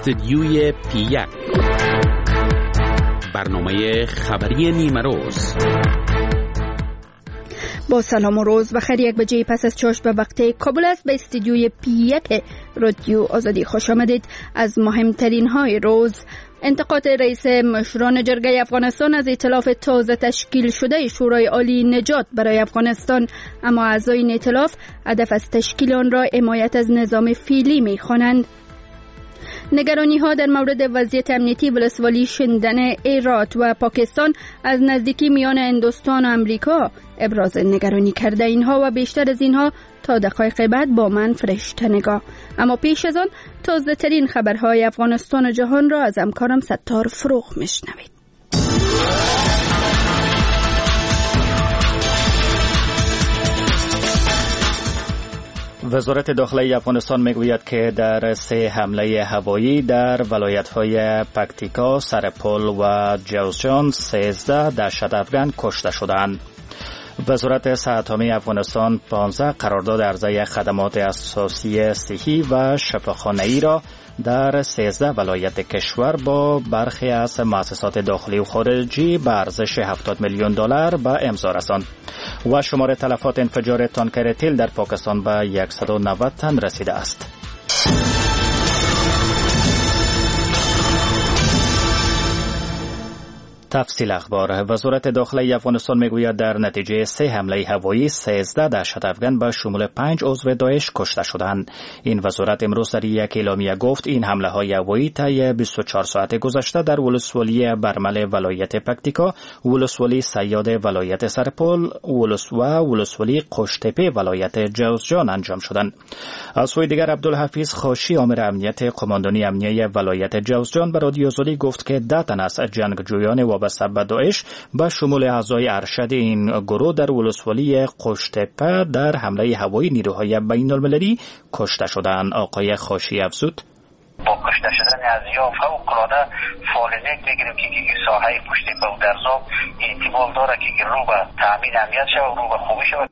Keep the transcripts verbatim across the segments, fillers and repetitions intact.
استدیوی پی یک، برنامه خبری نیمه روز. با سلام و روز بخیر. یک بجه پس از چاشت به وقت کابل است. به استدیوی پی یک رادیو آزادی خوش آمدید. از مهمترین های روز: انتقاد رئیس مشران جرگه افغانستان از ائتلاف تازه تشکیل شده شورای عالی نجات برای افغانستان، اما اعضای این ائتلاف هدف از تشکیل آن را حمایت از نظام فعلی می خوانند. نگرانی ها در مورد وضعیت امنیتی ولسوالی شندن ایرات و پاکستان از نزدیکی میان هندوستان و امریکا ابراز نگرانی کرده. اینها و بیشتر از اینها تا دقایق بعد با من فرشته نگاه. اما پیش از آن تازه ترین خبرهای افغانستان و جهان را از همکارم ستار فروغ میشنوید. وزارت داخلی افغانستان میگوید که در سه حمله هوایی در ولایت‌های پکتیکا، سرپل و جوزجان سیزده دهشت افغان کشته شدند. وزارت صحت عامه افغانستان پانزده قرارداد عرضه خدمات اساسی صحی و شفاخانه‌ای را در سیزده ولایت کشور با برخی از مؤسسات داخلی و خارجی به ارزش هفتاد میلیون دلار به امضا رساند و شمار تلفات انفجار تانکر تیل در پاکستان به صد و نود تن رسیده است. تفصیل اخبار: وزارت داخلی افغانستان میگوید در نتیجه سه حمله هوایی سیزده دهشت افغان به شمول پنج عضو داعش کشته شدند. این وزارت امروز در یک اعلامیه گفت این حمله های هوایی طی بیست و چهار ساعت گذشته در ولسوالی برمل ولایت پکتیکا، ولسوالی سیاد ولایت سرپل و ولسوالی قشتپه ولایت جوزجان انجام شدند. از سوی دیگر عبدالحفیظ خاشی امیر امنیت قماندانی امنیه ولایت جوزجان به رادیو آزادی گفت که ده تن از جنگجویان و وابسته به داعش به شمول اعضای ارشد این گروه در ولسوالی قشتپه در حمله هوایی نیروهای بین المللی کشته شدند. آقای خاشی افزود: با کشته شدن اعضا فوق‌العاده فعالیت میگیریم که این ساحه قشتپه و درزاب احتمال داره که رو به تامین امنیت شود و رو به خوبی شود.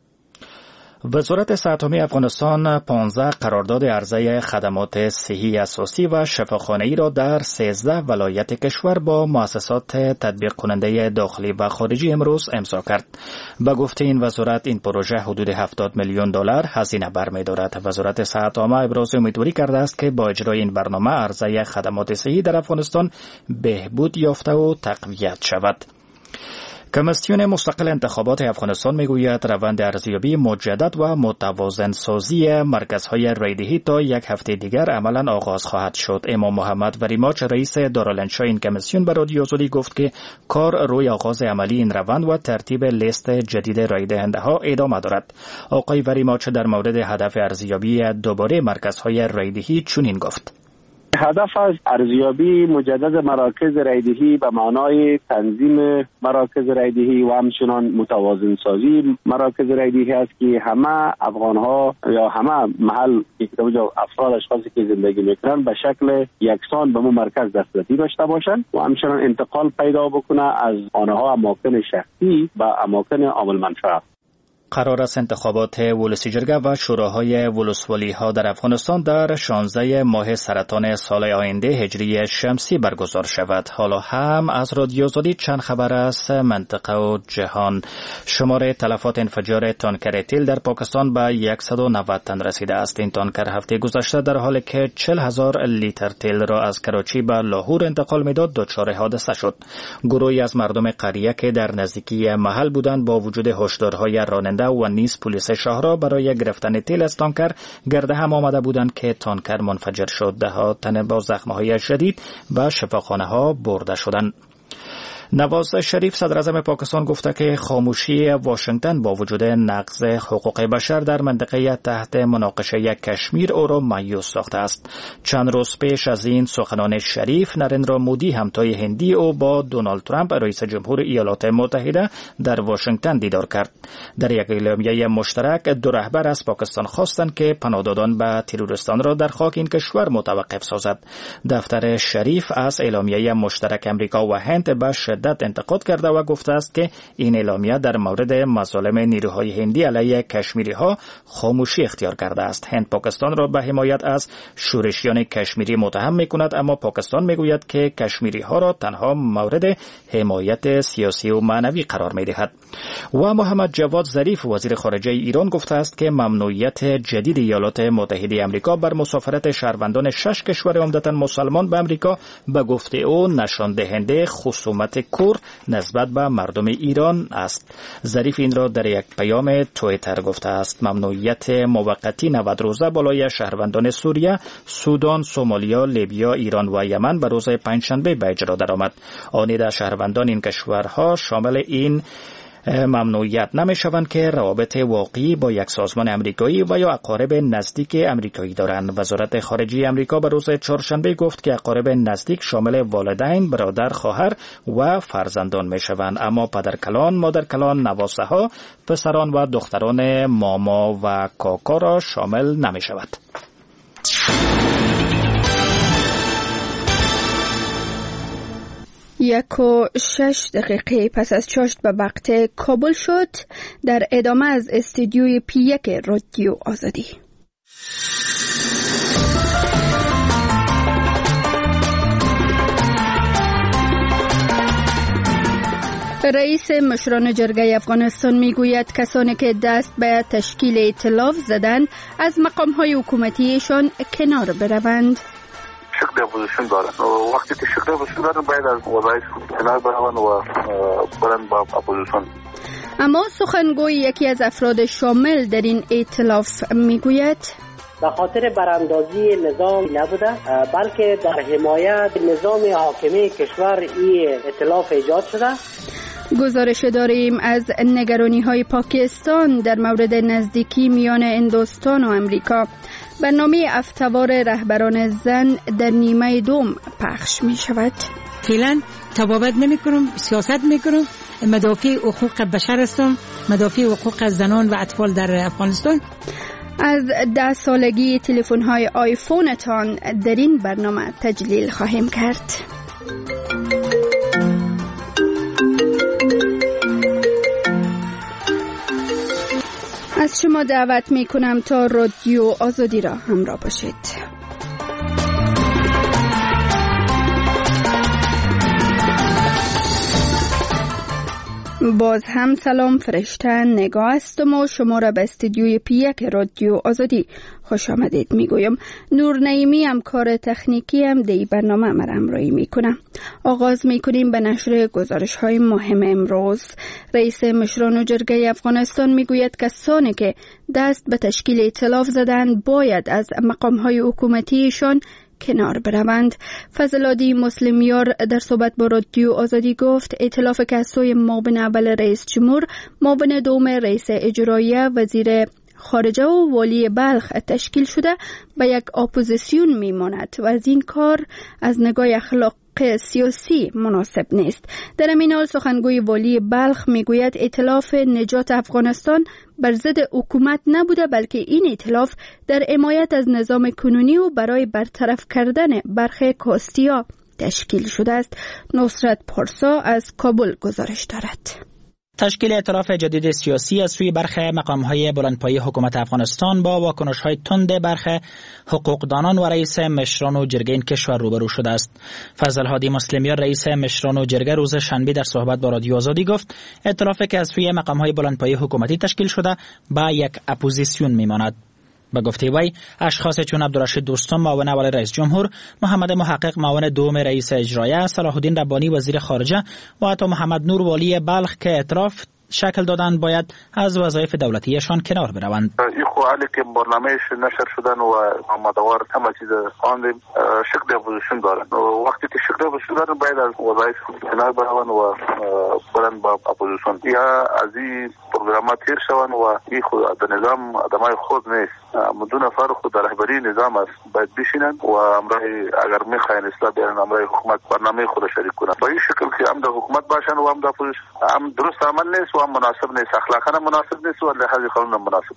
وزارت صحت عامه افغانستان پانزده قرارداد عرضه خدمات صحی اساسی و شفاخانه‌ای را در سیزده ولایت کشور با مؤسسات تطبیق کننده داخلی و خارجی امروز امضا کرد. به گفته این وزارت این پروژه حدود هفتاد میلیون دلار هزینه برمی‌دارد. وزارت صحت عامه ابراز امیدواری کرده است که با اجرای این برنامه عرضه خدمات صحی در افغانستان بهبود یافته و تقویت شود. کمیسیون مستقل انتخابات افغانستان میگوید روند ارزیابی مجدد و متوازن سازی مرکزهای رایدهی تا یک هفته دیگر عملاً آغاز خواهد شد. امام محمد وریماچ رئیس دارالانشا این کمیسیون به رادیو آزادی گفت که کار روی آغاز عملی این روند و ترتیب لیست جدید رایدهنده ها ادامه دارد. آقای وریماچ در مورد هدف ارزیابی دوباره مرکزهای رایدهی چنین گفت: هدف از ارزیابی مجدد مراکز رایدهی به معنای تنظیم مراکز رایدهی و همچنان متوازن سازی مراکز رایدهی است که همه افغان‌ها یا همه محل افراد اشخاصی که زندگی میکنن به شکل یکسان به مو مرکز دسترسی داشته باشند و همچنان انتقال پیدا بکنه از آنها اماکن شخصی به اماکن عامل منفعه. قرار است انتخابات ولسی جرگه و شوراهای ولسوالی ها در افغانستان در شانزده ماه سرطان سال آینده هجری شمسی برگزار شود. حالا هم از رادیو آزادی چند خبر از منطقه و جهان. شمار تلفات انفجار تانکر تیل در پاکستان به صد و نود تن رسیده است. این تانکر هفته گذشته در حالی که چهل هزار لیتر تیل را از کراچی به لاهور انتقال میداد دچار حادثه شد. گروهی از مردم قریه که در نزدیکی محل بودند با وجود هشدارهای راننده و نیز پلیس شهر را برای گرفتن تیل از تانکر گرد هم آمده بودند که تانکر منفجر شد. ده ها تن با زخم‌های شدید به شفاخانه ها برده شدند. نواز شریف صدر اعظم پاکستان گفته که خاموشی واشنگتن با وجود نقض حقوق بشر در منطقه تحت مناقشه کشمیر او را مایوس ساخته است. چند روز پیش از این سخنان شریف، نریندرا مودی همتای هندی او با دونالد ترامپ رئیس جمهور ایالات متحده در واشنگتن دیدار کرد. در یک اعلامیه مشترک دو رهبر از پاکستان خواستند که پناهدادان به تروریستان را در خاک این کشور متوقف سازد. دفتر شریف از اعلامیه مشترک امریکا و هند به شدت انتقاد کرده و گفته است که این اعلامیه در مورد مظالم نیروهای هندی علیه کشمیری ها خاموشی اختیار کرده است. هند پاکستان را به حمایت از شورشیان کشمیری متهم میکند، اما پاکستان میگوید که کشمیری ها را تنها مورد حمایت سیاسی و معنوی قرار میدهد. و محمد جواد ظریف وزیر خارجه ایران گفته است که ممنوعیت جدید ایالات متحده آمریکا بر مسافرت شهروندان شش کشور عمدتاً مسلمان به آمریکا به گفته او نشان دهنده خصومت کور نسبت به مردم ایران است. ظریف این را در یک پیام توییتر گفته است. ممنوعیت موقتی نود روزه بالای شهروندان سوریه، سودان، سومالیا، لیبیا، ایران و یمن به روز پنجشنبه به اجرا درآمد. آنید شهروندان این کشورها شامل این ممنوعیت نمیشوند که روابط واقعی با یک سازمان امریکایی و یا اقارب نزدیک امریکایی دارند. وزارت خارجه امریکا به روز چهارشنبه گفت که اقارب نزدیک شامل والدین، برادر، خواهر و فرزندان میشوند، اما پدرکلان، مادرکلان، نواسه ها، پسران و دختران ماما و کاکا را شامل نمیشود. یک و شش دقیقه پس از چاشت به وقت کابل شد. در ادامه از استودیوی پی یک رادیو آزادی. رئیس مشران جرگه افغانستان میگوید کسانی که دست به تشکیل ائتلاف زدند از مقام‌های حکومتیشان کنار بروند. شکل اپوزیشن دارن و وقتی که شکل اپوزیشن دارن باید از وظایف کنار بروند و برن با اپوزیشن. اما سخنگوی یکی از افراد شامل در این ائتلاف میگوید به خاطر براندازی نظام نبوده، بلکه در حمایت نظام حاکمی کشور این ائتلاف ایجاد شده. گزارش داریم از نگرانی های پاکستان در مورد نزدیکی میان هندوستان و امریکا. برنامه افتوار رهبران زن در نیمه دوم پخش می شود. فعلا تبابت نمی کنم، سیاست می کنم، مدافع حقوق بشر هستم، مدافع حقوق زنان و اطفال در افغانستان. از ده سالگی تلفن های آیفونتان در این برنامه تجلیل خواهیم کرد. از شما دعوت می کنم تا رادیو آزادی را همراه باشید. باز هم سلام فرشته نگاه هستم و شما را به استودیوی پی یک رادیو آزادی خوش آمدید میگویم. نور نعیمی همکار تکنیکی هم در این برنامه مرا همراهی میکنه. آغاز میکنیم به نشر گزارش های مهم امروز. رئیس مشران جرگه افغانستان میگوید کسانی که دست به تشکیل ائتلاف زدند باید از مقام های حکومتیشان کنار بروند. فضل‌الدین مسلمیار در صحبت با رادیو آزادی گفت ائتلاف که از سوی معاون اول رئیس جمهور، معاون دوم رئیس اجراییه، وزیر خارجه و والی بلخ تشکیل شده به یک اپوزیسیون میماند و از این کار از نگاه اخلاق سیاسی مناسب نیست. در این حال سخنگوی والی بلخ میگوید ائتلاف نجات افغانستان بر ضد حکومت نبوده، بلکه این ائتلاف در حمایت از نظام کنونی و برای برطرف کردن برخی کاستیا تشکیل شده است. نصرت پارسا از کابل گزارش دارد. تشکیل ائتلاف جدید سیاسی از سوی برخی مقام‌های بلندپایه حکومت افغانستان با واکنش‌های تند برخی حقوقدانان و رئیس مشران و جرگه این کشور روبرو شده است. فضل‌الدین مسلمیار رئیس مشران و جرگه روز شنبه در صحبت با رادیو آزادی گفت ائتلافی که از سوی مقام‌های بلندپایه حکومتی تشکیل شده با یک اپوزیسیون میماند. به گفته وی اشخاص چون عبدالرشید دوستم معاون اول رئیس جمهور، محمد محقق معاون دوم رئیس اجراییه، صلاح الدین ربانی وزیر خارجه و حتی محمد نور والی بلخ که ائتلاف شکل دادن باید از وظایف دولتیشان کنار بروند. این خواهی که برنامهش نشر شدن و آمادوار همه چیز خواندیم شکل اپوزیشن دارن و وقتی که شکل اپوزیشن دارن باید از وظایف کنار بروند و برن با اپوزیسیون یا از این پروگرامات تیر شوند و این خود در نظام آدمای خود نیست. دو نفر خود در رهبری نظام است باید بشینن و امرای اگر میخواین اصلاح بیارن امرای حکومت برنامه خود شریک کنن. با این شکل که هم در حکومت باشن و هم در اپوزیسیون هم درست عمل نیست و هم مناسب نیست، اخلاقا مناسب نیست و لحاظ قانون مناسب نیست.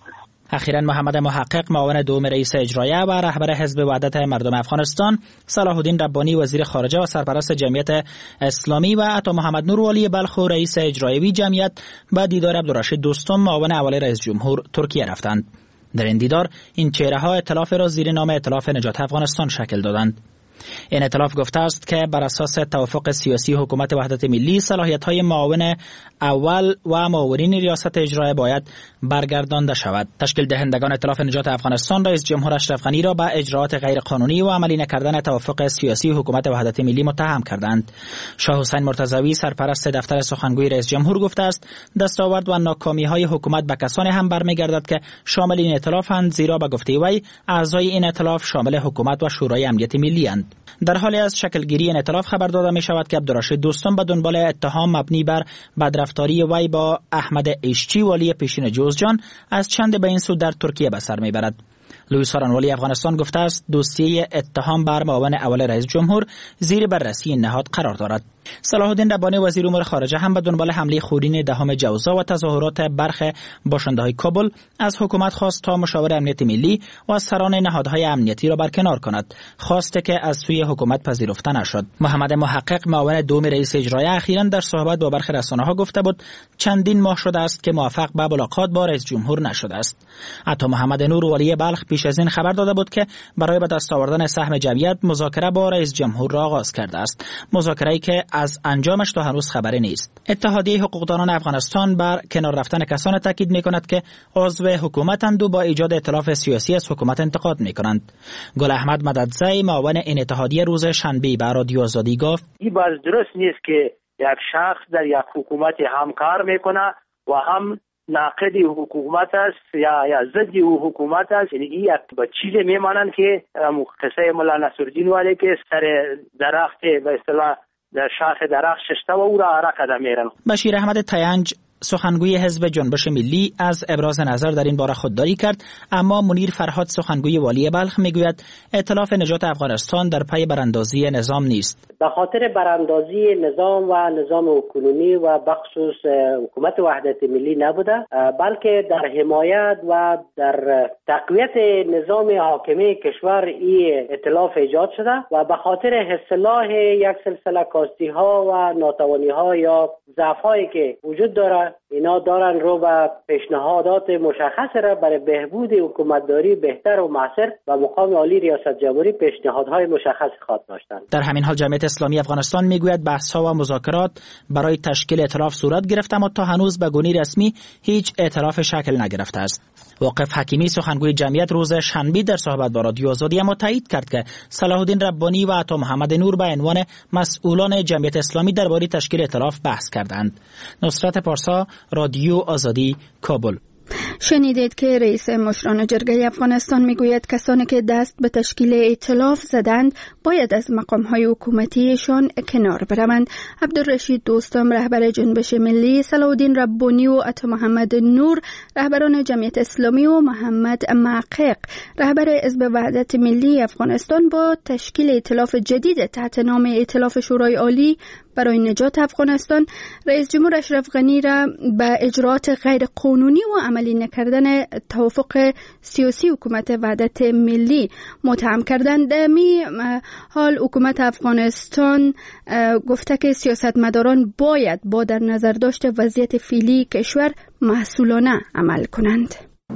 اخیراً محمد محقق معاون دوم رئیس اجرایه و رهبر حزب وحدت مردم افغانستان، صلاح الدین ربانی وزیر خارجه و سرپرست جمعیت اسلامی و عطا محمد نور والی بلخ و رئیس اجرایی جمعیت به دیدار عبدالرشید دوستم معاون اول رئیس جمهور ترکیه رفتند. در این دیدار این چهره‌ها ائتلاف را زیر نام ائتلاف نجات افغانستان شکل دادند. این ائتلاف گفته است که بر اساس توافق سیاسی حکومت وحدت ملی صلاحیت‌های معاون اول و معاونین ریاست اجرایی باید برگردانده شود. تشکیل دهندگان ائتلاف نجات افغانستان رئیس جمهور اشرف غنی را به اجراات غیرقانونی و عملی نکردن توافق سیاسی حکومت وحدت ملی متهم کردند. شاه حسین مرتضوی سرپرست دفتر سخنگوی رئیس جمهور گفته است دستاورد و ناکامی‌های حکومت به کسانی هم برمیگردد که شامل این ائتلافند، زیرا به گفته وی اعضای این ائتلاف شامل حکومت و شورای امنیت ملی اند. در حالی از شکلگیری این ائتلاف خبر داده می شود که عبدالرشید دوستم به دنبال اتهام مبنی بر بدرفتاری وی با احمد ایشچی والی پیشین جوزجان از چند به این سو در ترکیه به سر می برد. لوئیس هارانوالی افغانستان گفته است دوسیه اتهام بر معاون اول رئیس جمهور زیر بررسی نهاد قرار دارد. صلاح الدین ربانی وزیر امور خارجه هم به دنبال حمله خورین دهم جوزا و تظاهرات برخی باشنده‌های کابل از حکومت خواست تا مشاور امنیت ملی و سران نهادهای امنیتی را برکنار کند، خواسته که از سوی حکومت پذیرفته نشد. محمد محقق معاون دوم رئیس اجرایی اخیراً در صحبت با برخی رسانه‌ها گفته بود چندین ماه شده است که موفق به ملاقات با رئیس جمهور نشده است. عطا محمد نور والی بلخ پیش از این خبر داده بود که برای به دست آوردن سهم جمعیت مذاکره با رئیس جمهور را آغاز کرده است، مذاکره‌ای که از انجامش تا هنوز خبری نیست. اتحادیه حقوقدانان افغانستان بر کنار رفتن کسان تاکید می‌کند که عضو حکومتند و با ایجاد ائتلاف سیاسی از حکومت انتقاد می‌کنند. گل احمد مددزی معاون این اتحادیه روز شنبه به رادیو آزادی گفت این باز درست نیست که یک شخص در یک حکومت هم کار میکنه و هم ناقد حکومت است یا یا ضد حکومت است. یعنی این یک چیزی میمانند که قصه مولا نصرالدین والی که سر درخت به اصطلاح در شاخ درخت شسته و او را عرق میرن. بشیر احمد تینج سخنگوی حزب جنبش ملی از ابراز نظر در این باره خودداری کرد، اما منیر فرهاد سخنگوی والی بلخ میگوید ائتلاف نجات افغانستان در پی براندازی نظام نیست. به خاطر براندازی نظام و نظام کنونی و بخصوص حکومت وحدت ملی نبوده، بلکه در حمایت و در تقویت نظام حاکمی کشور این ائتلاف ایجاد شده و به خاطر اصلاح یک سلسله کاستی ها و ناتوانی ها یا ضعف هایی که وجود داره، اینا دارن رو به پیشنهادات مشخص را برای بهبود حکومتداری بهتر و معاصر و مقام عالی ریاست جمهوری پیشنهادهای مشخص خواهد داشتند. در همین حال جمعیت اسلامی افغانستان میگوید بحث‌ها و مذاکرات برای تشکیل ائتلاف صورت گرفته، اما تا هنوز به گونی رسمی هیچ ائتلاف شکل نگرفته است. واقف حکیمی سخنگوی جمعیت روز شنبه در صحبت با رادیو آزادی اما تایید کرد که صلاح الدین ربانی و عطا محمد نور به عنوان مسئولان جمعیت اسلامی درباره تشکیل ائتلاف بحث کردند. نصرت پارسا، رادیو آزادی، کابل. شنیدید که رئیس مشران جرگه افغانستان میگوید کسانی که دست به تشکیل ائتلاف زدند باید از مقام‌های حکومتیشان کنار بروند. عبدالرشید دوستم رهبر جنبش ملی، صلاح الدین ربانی و عطا محمد نور رهبران جمعیت اسلامی و محمد محقق رهبر حزب وحدت ملی افغانستان با تشکیل ائتلاف جدید تحت نام ائتلاف شورای عالی برای نجات افغانستان رئیس جمهور اشرف غنی را به اجراات غیر قانونی و عملی نکردن توافق سیاسی حکومت وحدت ملی متهم کردند. می حال حکومت افغانستان گفته که سیاستمداران باید با در نظر داشت وضعیت فعلی کشور مسئولانه عمل کنند.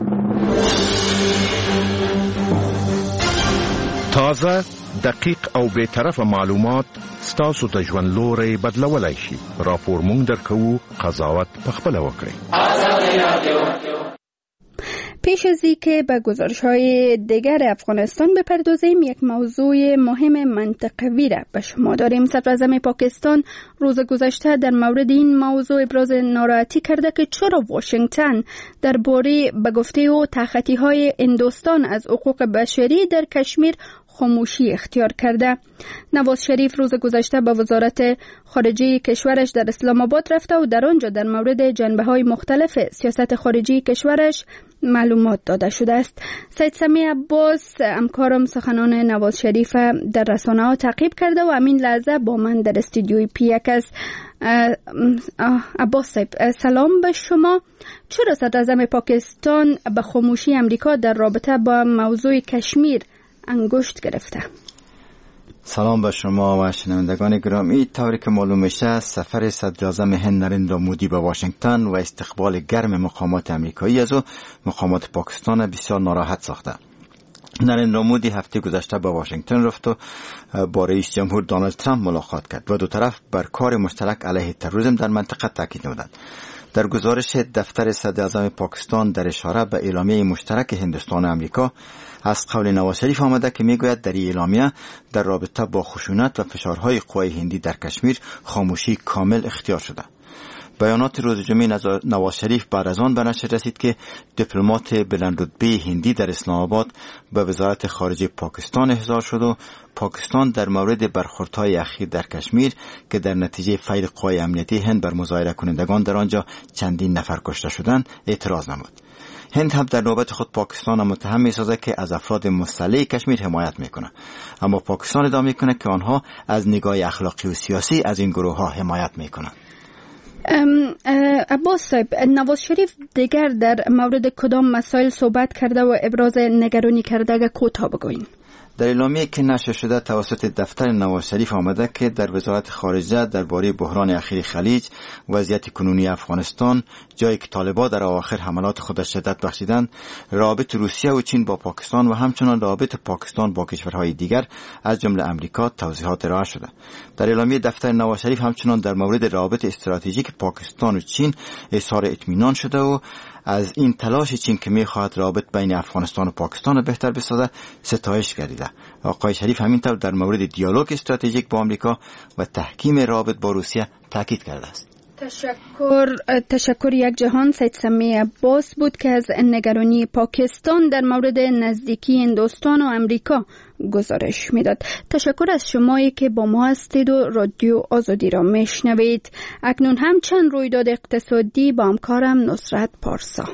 تازه، دقیق او به طرف معلومات ستاسو ته ژوند لوري بدلولای شي. راپور مونږ درکو، قضاوت پخپله وکړئ. پیش از اینکه به گزارش‌های دیگر افغانستان بپردازیم، یک موضوع مهم منطقوی را به شما داریم. صدراعظم پاکستان روز گذشته در مورد این موضوع ابراز ناراحتی کرده که چرا واشنگتن درباره به گفته او تخطی‌های هندوستان از حقوق بشری در کشمیر خاموشی اختیار کرده. نواز شریف روز گذشته به وزارت خارجه کشورش در اسلام آباد رفته و در آنجا در مورد جنبه‌های مختلف سیاست خارجی کشورش معلومات داده شده است. سید سمی عباس همکارم سخنان نواز شریف در رسانه‌ها تعقیب کرده و همین لحظه با من در استودیوی پی یک است. عباس صاحب سلام به شما. چرا صدراعظم پاکستان به خاموشی امریکا در رابطه با موضوع کشمیر انگشت گرفته؟ سلام به شما و شنوندگان گرامی. طوری که معلوم میشه سفر صدراعظم هند نریندرا مودی به واشنگتن و استقبال گرم مقامات امریکایی از او مقامات پاکستان بسیار ناراحت ساخته. نریندرا مودی هفته گذشته به واشنگتن رفت و با رئیس جمهور دونالد ترامپ ملاقات کرد و دو طرف بر کار مشترک علیه تروریسم در منطقه تاکید نمودند. در گزارش دفتر صدراعظم پاکستان در اشاره به اعلامیه مشترک هندوستان و امریکا از قول نواز شریف آمده که میگوید در این اعلامیه در رابطه با خشونت و فشارهای قوای هندی در کشمیر خاموشی کامل اختیار شده. بیانات روز جمعه نواز شریف بعد از آن به نشر رسید که دیپلمات بلندرتبه هندی در اسلام آباد به وزارت خارجه پاکستان احضار شد و پاکستان در مورد برخوردهای اخیر در کشمیر که در نتیجه فیل قوای امنیتی هند بر مظاهره کنندگان در آنجا چندین نفر کشته شدند اعتراض نمود. هند هم در نوبت خود پاکستان را متهم می‌سازد که از افراد مسلح کشمیر حمایت می‌کند، اما پاکستان ادعا می‌کند که آنها از نگاه اخلاقی و سیاسی از این گروه‌ها حمایت می‌کنند. عباس صاحب، نواز شریف دیگر در مورد کدام مسائل صحبت کرده و ابراز نگرانی کرده که کوتاه بگویید؟ در اعلامیه که نشر شده توسط دفتر نواز شریف آمده که در وزارت خارجه درباره بحران اخیر خلیج، وضعیت کنونی افغانستان، جایی که طالبان در اواخر حملات خود شدت بخشیدند، رابط روسیه و چین با پاکستان و همچنان رابط پاکستان با کشورهای دیگر از جمله امریکا توضیحات ارائه شده. در اعلامیه دفتر نواز شریف همچنان در مورد رابط استراتژیک پاکستان و چین اظهار اطمینان شده و از این تلاش چین که می‌خواهد رابط بین افغانستان و پاکستان را بهتر بسازد ستایش کردند. آقای شریف همینطور در مورد دیالوگ استراتژیک با آمریکا و تحکیم رابط با روسیه تاکید کرده است. تشکر تشکر یک جهان. سید سمی عباس بود که از نگرانی پاکستان در مورد نزدیکی هندوستان و امریکا گزارش میداد. تشکر از شمایی که با ما هستید و رادیو آزادی را میشنوید. اکنون هم چند رویداد اقتصادی با همکارم نصرت پارسا.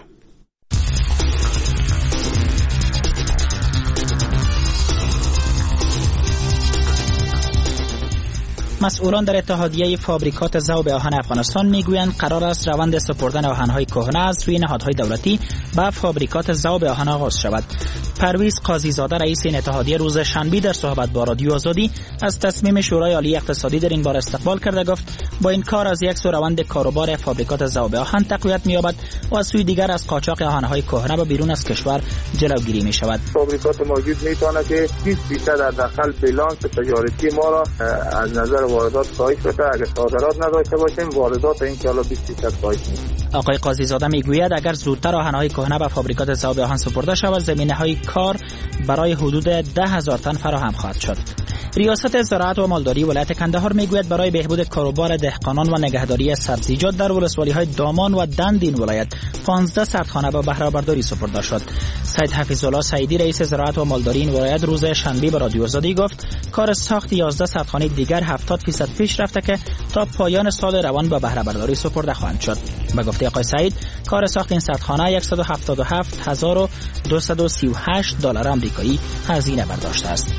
مسئولان در اتحادیه فابریکات ذوب آهن افغانستان میگویند قرار است روند سپردن آهن‌های کهنه از سوی نهادهای دولتی به فابریکات ذوب آهن آغاز شود. پرویز قاضی‌زاده رئیس این اتحادیه روز شنبه در صحبت با رادیو آزادی از تصمیم شورای عالی اقتصادی در این باره استقبال کرده گفت با این کار از یک سو روند کاروبار فابریکات ذوب آهن تقویت می‌یابد و از سوی دیگر از قاچاق آهن‌های کهنه به بیرون از کشور جلوگیری می‌شود. فابریکات موجود می‌تواند که بیست درصد در داخل بیلانس تجارتی ما را از نظر واردات کاهش بده. اگر صادرات نداشته باشیم واردات ان شاء الله بیست درصد کاهش می‌کنه. آقای قاضی‌زاده میگوید اگر زودتر آهن‌های کهنه به فابریکات ذوب آهن سپرده شود زمینه‌های کار برای حدود ده هزار تن فراهم خواهد شد. ریاست زراعت و مالداری ولایت کندهار میگوید برای بهبود کاروبار دهقانان و نگهداری سبزیجات در ولسوالی‌های دامان و دند این ولایت پانزده سردخانه به بهره برداری سپرده شد. سید حفیظالله سعیدی رئیس زراعت و مالداری این ولایت روز شنبه به رادیو آزادی گفت کار ساخت یازده سردخانه دیگر هفتاد درصد پیش رفته که تا پایان سال روان به بهره برداری سپرده خواهند شد. به گفته آقای سعید کار ساخت این سردخانه صد و هفتاد و هفت هزار و دویست و سی و هشت دلار آمریکایی هزینه برداشته است.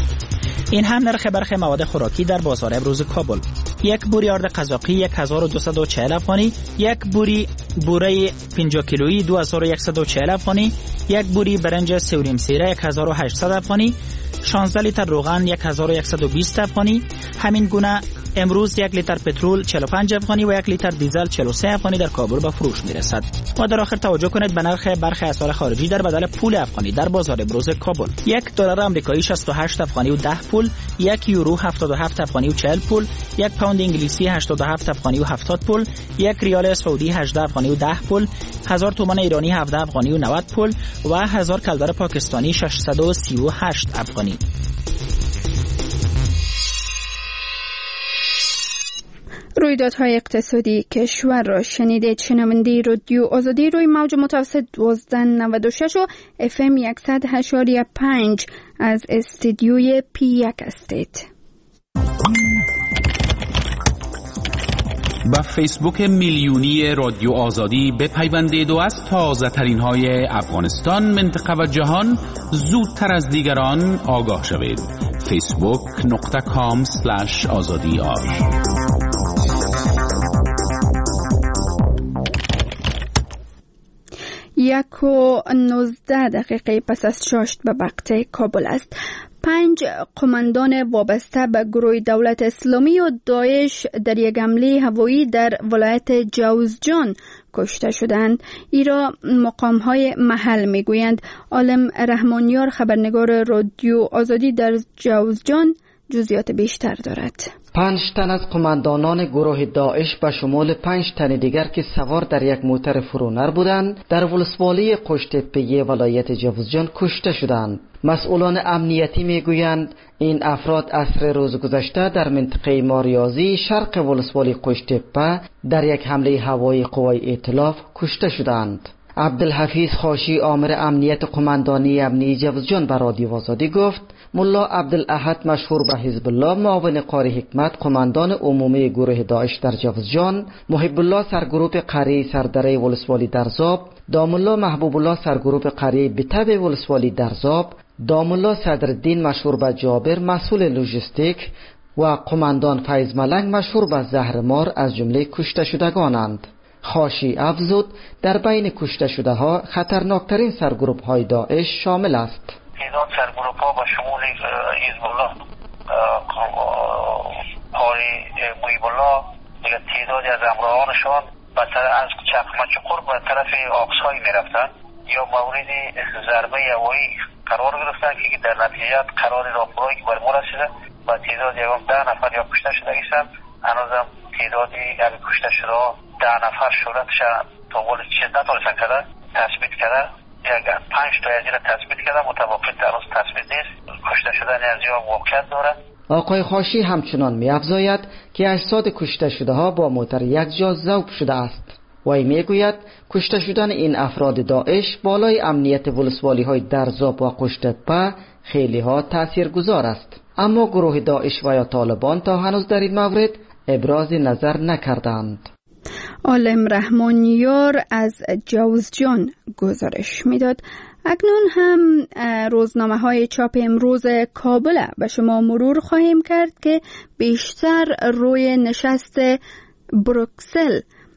این هم نرخ برخی مواد خوراکی در بازار امروز کابل. یک بوری آرد قزاقی یک هزار و دویست و چهل افغانی، یک بوری بوره پنجاه کیلویی دو هزار و صد و چهل افغانی، یک بوری برنج سوریم سیره یک هزار و هشتصد افغانی، شانزده لیتر روغن یک هزار و صد و بیست افغانی. همین گونه امروز یک لیتر پترول چهل و پنج افغانی و یک لیتر دیزل چهل و سه افغانی در کابل به فروش میرسد. و در آخر توجه کنید به نرخ برخی اسعار خارجی در بدل پول افغانی در بازار امروز کابل. یک دلار آمریکایی شصت و هشت افغانی و ده پول، یک یورو هفتاد و هفت افغانی و چهل پول، یک پوند انگلیسی هشتاد و هفت افغانی و هفتاد پول، یک ریال سعودی هجده افغانی و ده پول، هزار تومان ایرانی هفده افغانی و نود پول و هزار کلدر پاکستانی ششصد و سی و هشت افغانی. رویدادهای اقتصادی کشور را شنیدید. شنونده رادیو آزادی روی موج متوسط دوازده نود و شش و اف ام صد و هشت و پنج از استودیوی پی یک هستید. با فیسبوک میلیونی رادیو آزادی بپیوندید و از تازه ترین های افغانستان، منطقه و جهان زودتر از دیگران آگاه شوید. فیسبوک نقطه کام سلش آزادی آر. یک و نوزده دقیقه پس از شاشت به وقت کابل است. پنج قماندان وابسته به گروه دولت اسلامی و داعش در یک حمله هوایی در ولایت جوزجان کشته شدند. ایرا مقام‌های محل میگویند. عالم رحمانیار خبرنگار رادیو آزادی در جوزجان جزئیات بیشتر دارد. پنج تن از قماندانان گروه داعش به شمول پنج تن دیگر که سوار در یک موتر فرونر بودند در ولسوالی قشت‌تپه ولایت جوزجان کشته شدند. مسئولان امنیتی میگویند این افراد عصر روز گذشته در منطقه ماریازی شرق ولسوالی قشت‌تپه در یک حمله هوایی قوای ائتلاف کشته شدند. عبدالحفیظ خاشی آمر امنیت قماندانی امنی جوزجان به رادیو آزادی گفت ملا عبدالاحد مشهور به حزب الله معاون قاری حکمت قماندان عمومی گروه داعش در جوزجان، محب الله سرگروپ قریه سردره ولسوالی درزاب، دامالله محبوب الله سرگروپ قریه بتب ولسوالی درزاب، دامالله صدرالدین مشهور به جابر مسئول لوجستیک و قماندان فیض ملنگ مشهور به زهرمار از جمله کشته شدگانند. خاشی افزود در بین کشته شده ها خطرناکترین سرگروپ های داعش شامل است. تعداد سرگروپ ها با شمول حزب الله، قاری محب الله، دیگه تعدادی از همراهانشان به طرف از چقمچقر به طرف آقسای می رفتن یا مورد ضربه هوایی قرار گرفتن که در نتیجه قرار راهبرایی که بر ما رسیده و تعداد یکم ده نفر یا کشته شده ایستن. هنوزم تعدادی یعنی کشته شده ها ده نفر شدتش تا قول چیز نتونستن کرده تثبیت کرده. یک پنج تا از این تثبیت کرده متوقف در روز تثبیت نیست. کشته شدن از یا واقعیت داره. آقای خاشی همچنان می افزاید که اجساد کشته شده ها با موتر یک جا ذوب شده است. وی می گوید کشته شدن این افراد داعش بالای امنیت ولسوالی های درزاب و قشت‌تپه خیلی ها تأثیر گذار است. اما گروه داعش و یا طالبان تا هنوز در این مورد ابراز نظر نکردند. عالم رحمانیار از جوزجان گزارش میداد. اکنون هم روزنامه های چاپ امروز کابل به شما مرور خواهیم کرد که بیشتر روی نشست بروکسل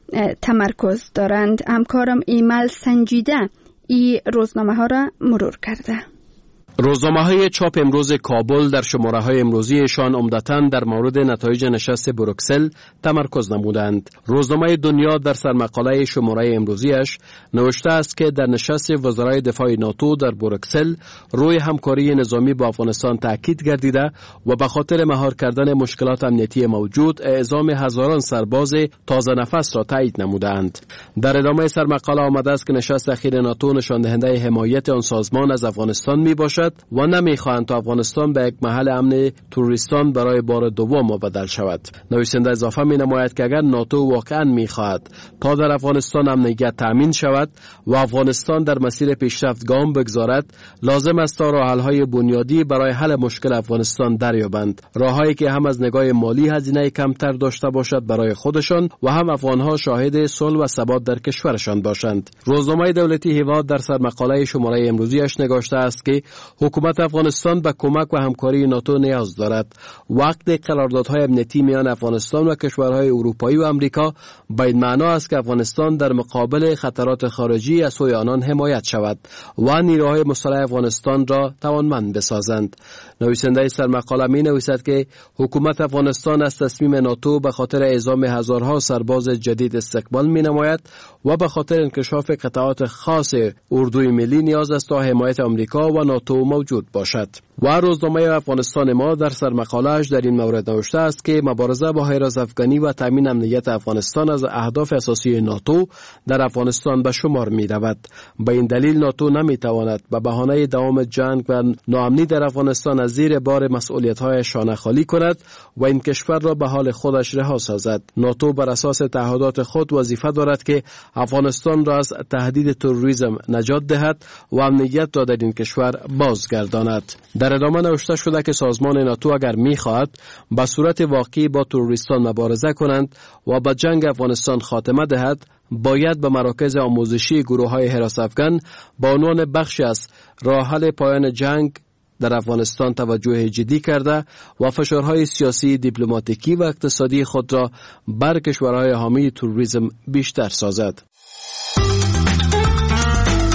تمرکز دارند. همکارم ایمل سنجیده این روزنامه ها را مرور کرده. روزنامه های چاپ امروز کابل در شماره های امروزیشان عمدتاً در مورد نتایج نشست بروکسل تمرکز نمودند. روزنامه دنیا در سرمقاله شماره امروزیش نوشته است که در نشست وزرای دفاع ناتو در بروکسل روی همکاری نظامی با افغانستان تاکید گردیده و به خاطر مهار کردن مشکلات امنیتی موجود اعزام هزاران سرباز تازه نفس را تایید نمودند. در ادامه سرمقاله آمده است که نشست اخیر ناتو نشان دهنده حمایت آن سازمان از افغانستان می باشد و نمیخواهند تا افغانستان به یک محل امن تروریستان برای بار دوم مبدل شود. نویسنده اضافه می نماید که اگر ناتو واقعا میخواهد تا در افغانستان امنیت تامین شود و افغانستان در مسیر پیشرفت گام بگذارد، لازم است تا راه حل‌های بنیادی برای حل مشکل افغانستان دریابند، راههایی که هم از نگاه مالی هزینه کمتر داشته باشد برای خودشان و هم افغانها شاهد صلح و ثبات در کشورشان باشند. روزنامه دولتی هیواد در سرمقاله شماره امروزیش نگاشته است که حکومت افغانستان به کمک و همکاری ناتو نیاز دارد. وقت قراردادهای امنیتی میان افغانستان و کشورهای اروپایی و امریکا به این معنا است که افغانستان در مقابل خطرات خارجی از سوی آنان حمایت شود و نیروهای مسلح افغانستان را توانمند بسازند. نویسنده سرمقاله می نویسد که حکومت افغانستان از تصمیم ناتو به خاطر اعزام هزارها سرباز جدید استقبال می نماید و به خاطر انکشاف قطعات خاص اردوی ملی نیاز است تا حمایت امریکا و ناتو موجود باشد. و روزنامه افغانستان ما در سرمقاله‌اش در این مورد نوشته است که مبارزه با حراس افغانی و تامین امنیت افغانستان از اهداف اساسی ناتو در افغانستان به شمار می رود. به این دلیل ناتو نمی تواند به بهانه دوام جنگ و ناامنی در افغانستان از زیر بار مسئولیت‌های شانه خالی کند و این کشور را به حال خودش رها سازد. ناتو بر اساس تعهدات خود وظیفه دارد که افغانستان را از تهدید تروریسم نجات دهد و امنیت را در این کشور بازگرداند. در ادامه نوشته شده که سازمان ناتو اگر می‌خواهد به صورت واقعی با تروریستان مبارزه کنند و به جنگ افغانستان خاتمه دهد، باید به مراکز آموزشی گروه‌های حراس افغان با عنوان بخشی از راه حل پایان جنگ در افغانستان توجه جدی کرده و فشارهای سیاسی، دیپلماتیکی و اقتصادی خود را بر کشورهای حامی تروریسم بیشتر سازد.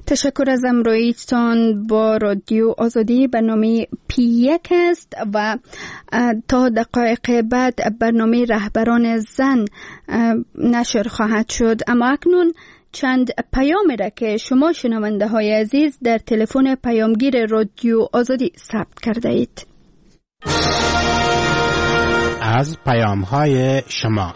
تشکر از همراهیتان با رادیو آزادی. برنامه پی یک است و تا دقایق بعد برنامه رهبران زن نشر خواهد شد. اما اکنون چند پیام را که شما شنونده های عزیز در تلفن پیامگیر رادیو آزادی ثبت کرده اید. از پیام های شما.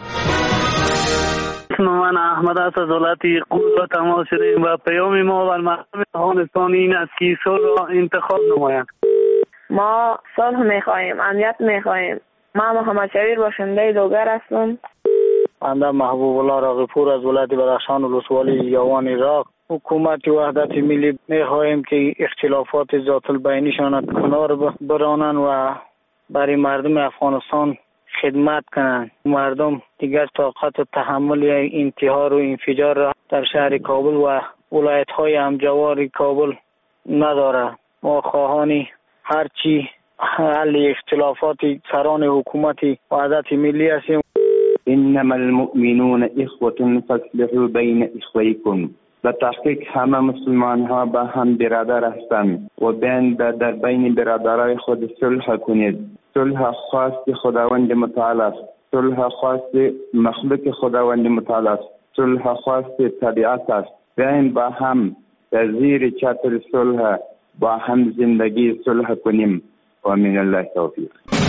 من احمد است از ولایت قوز و تماس شدیم و پیام ما و مردم افغانستان این است که صلح را انتخاب نمایند. ما صلح میخواهیم، امنیت میخواهیم. من محمد شبیر باشنده دوگر هستم. بنده محبوب الله راغبپور از ولایت بدخشان ولسوالی یاوان عراق. حکومت وحدت ملی میخواهیم که اختلافات ذات البینیشان کنار برانند و برای مردم افغانستان خدمت کنند. مردم دیگر طاقت و تحمل انتحار و انفجار را در شهر کابل و ولایت‌های همجوار کابل ندارد. ما خواهان هرچی حل اختلافات سران حکومت وحدت ملی هستیم. انما المؤمنون اخوة فاصلحوا بین اخویکم. به تحقیق همه مسلمان ها با هم برادر هستند و بین در بین برادرای خود صلح کنید. صلح خواست خداوند متعال است. صلح خواست مخلوق خداوند متعال است. صلح خواست طبیعت است. بیاین با هم در زیر چتر صلح با هم زندگی صلح کنیم و من الله توفیق.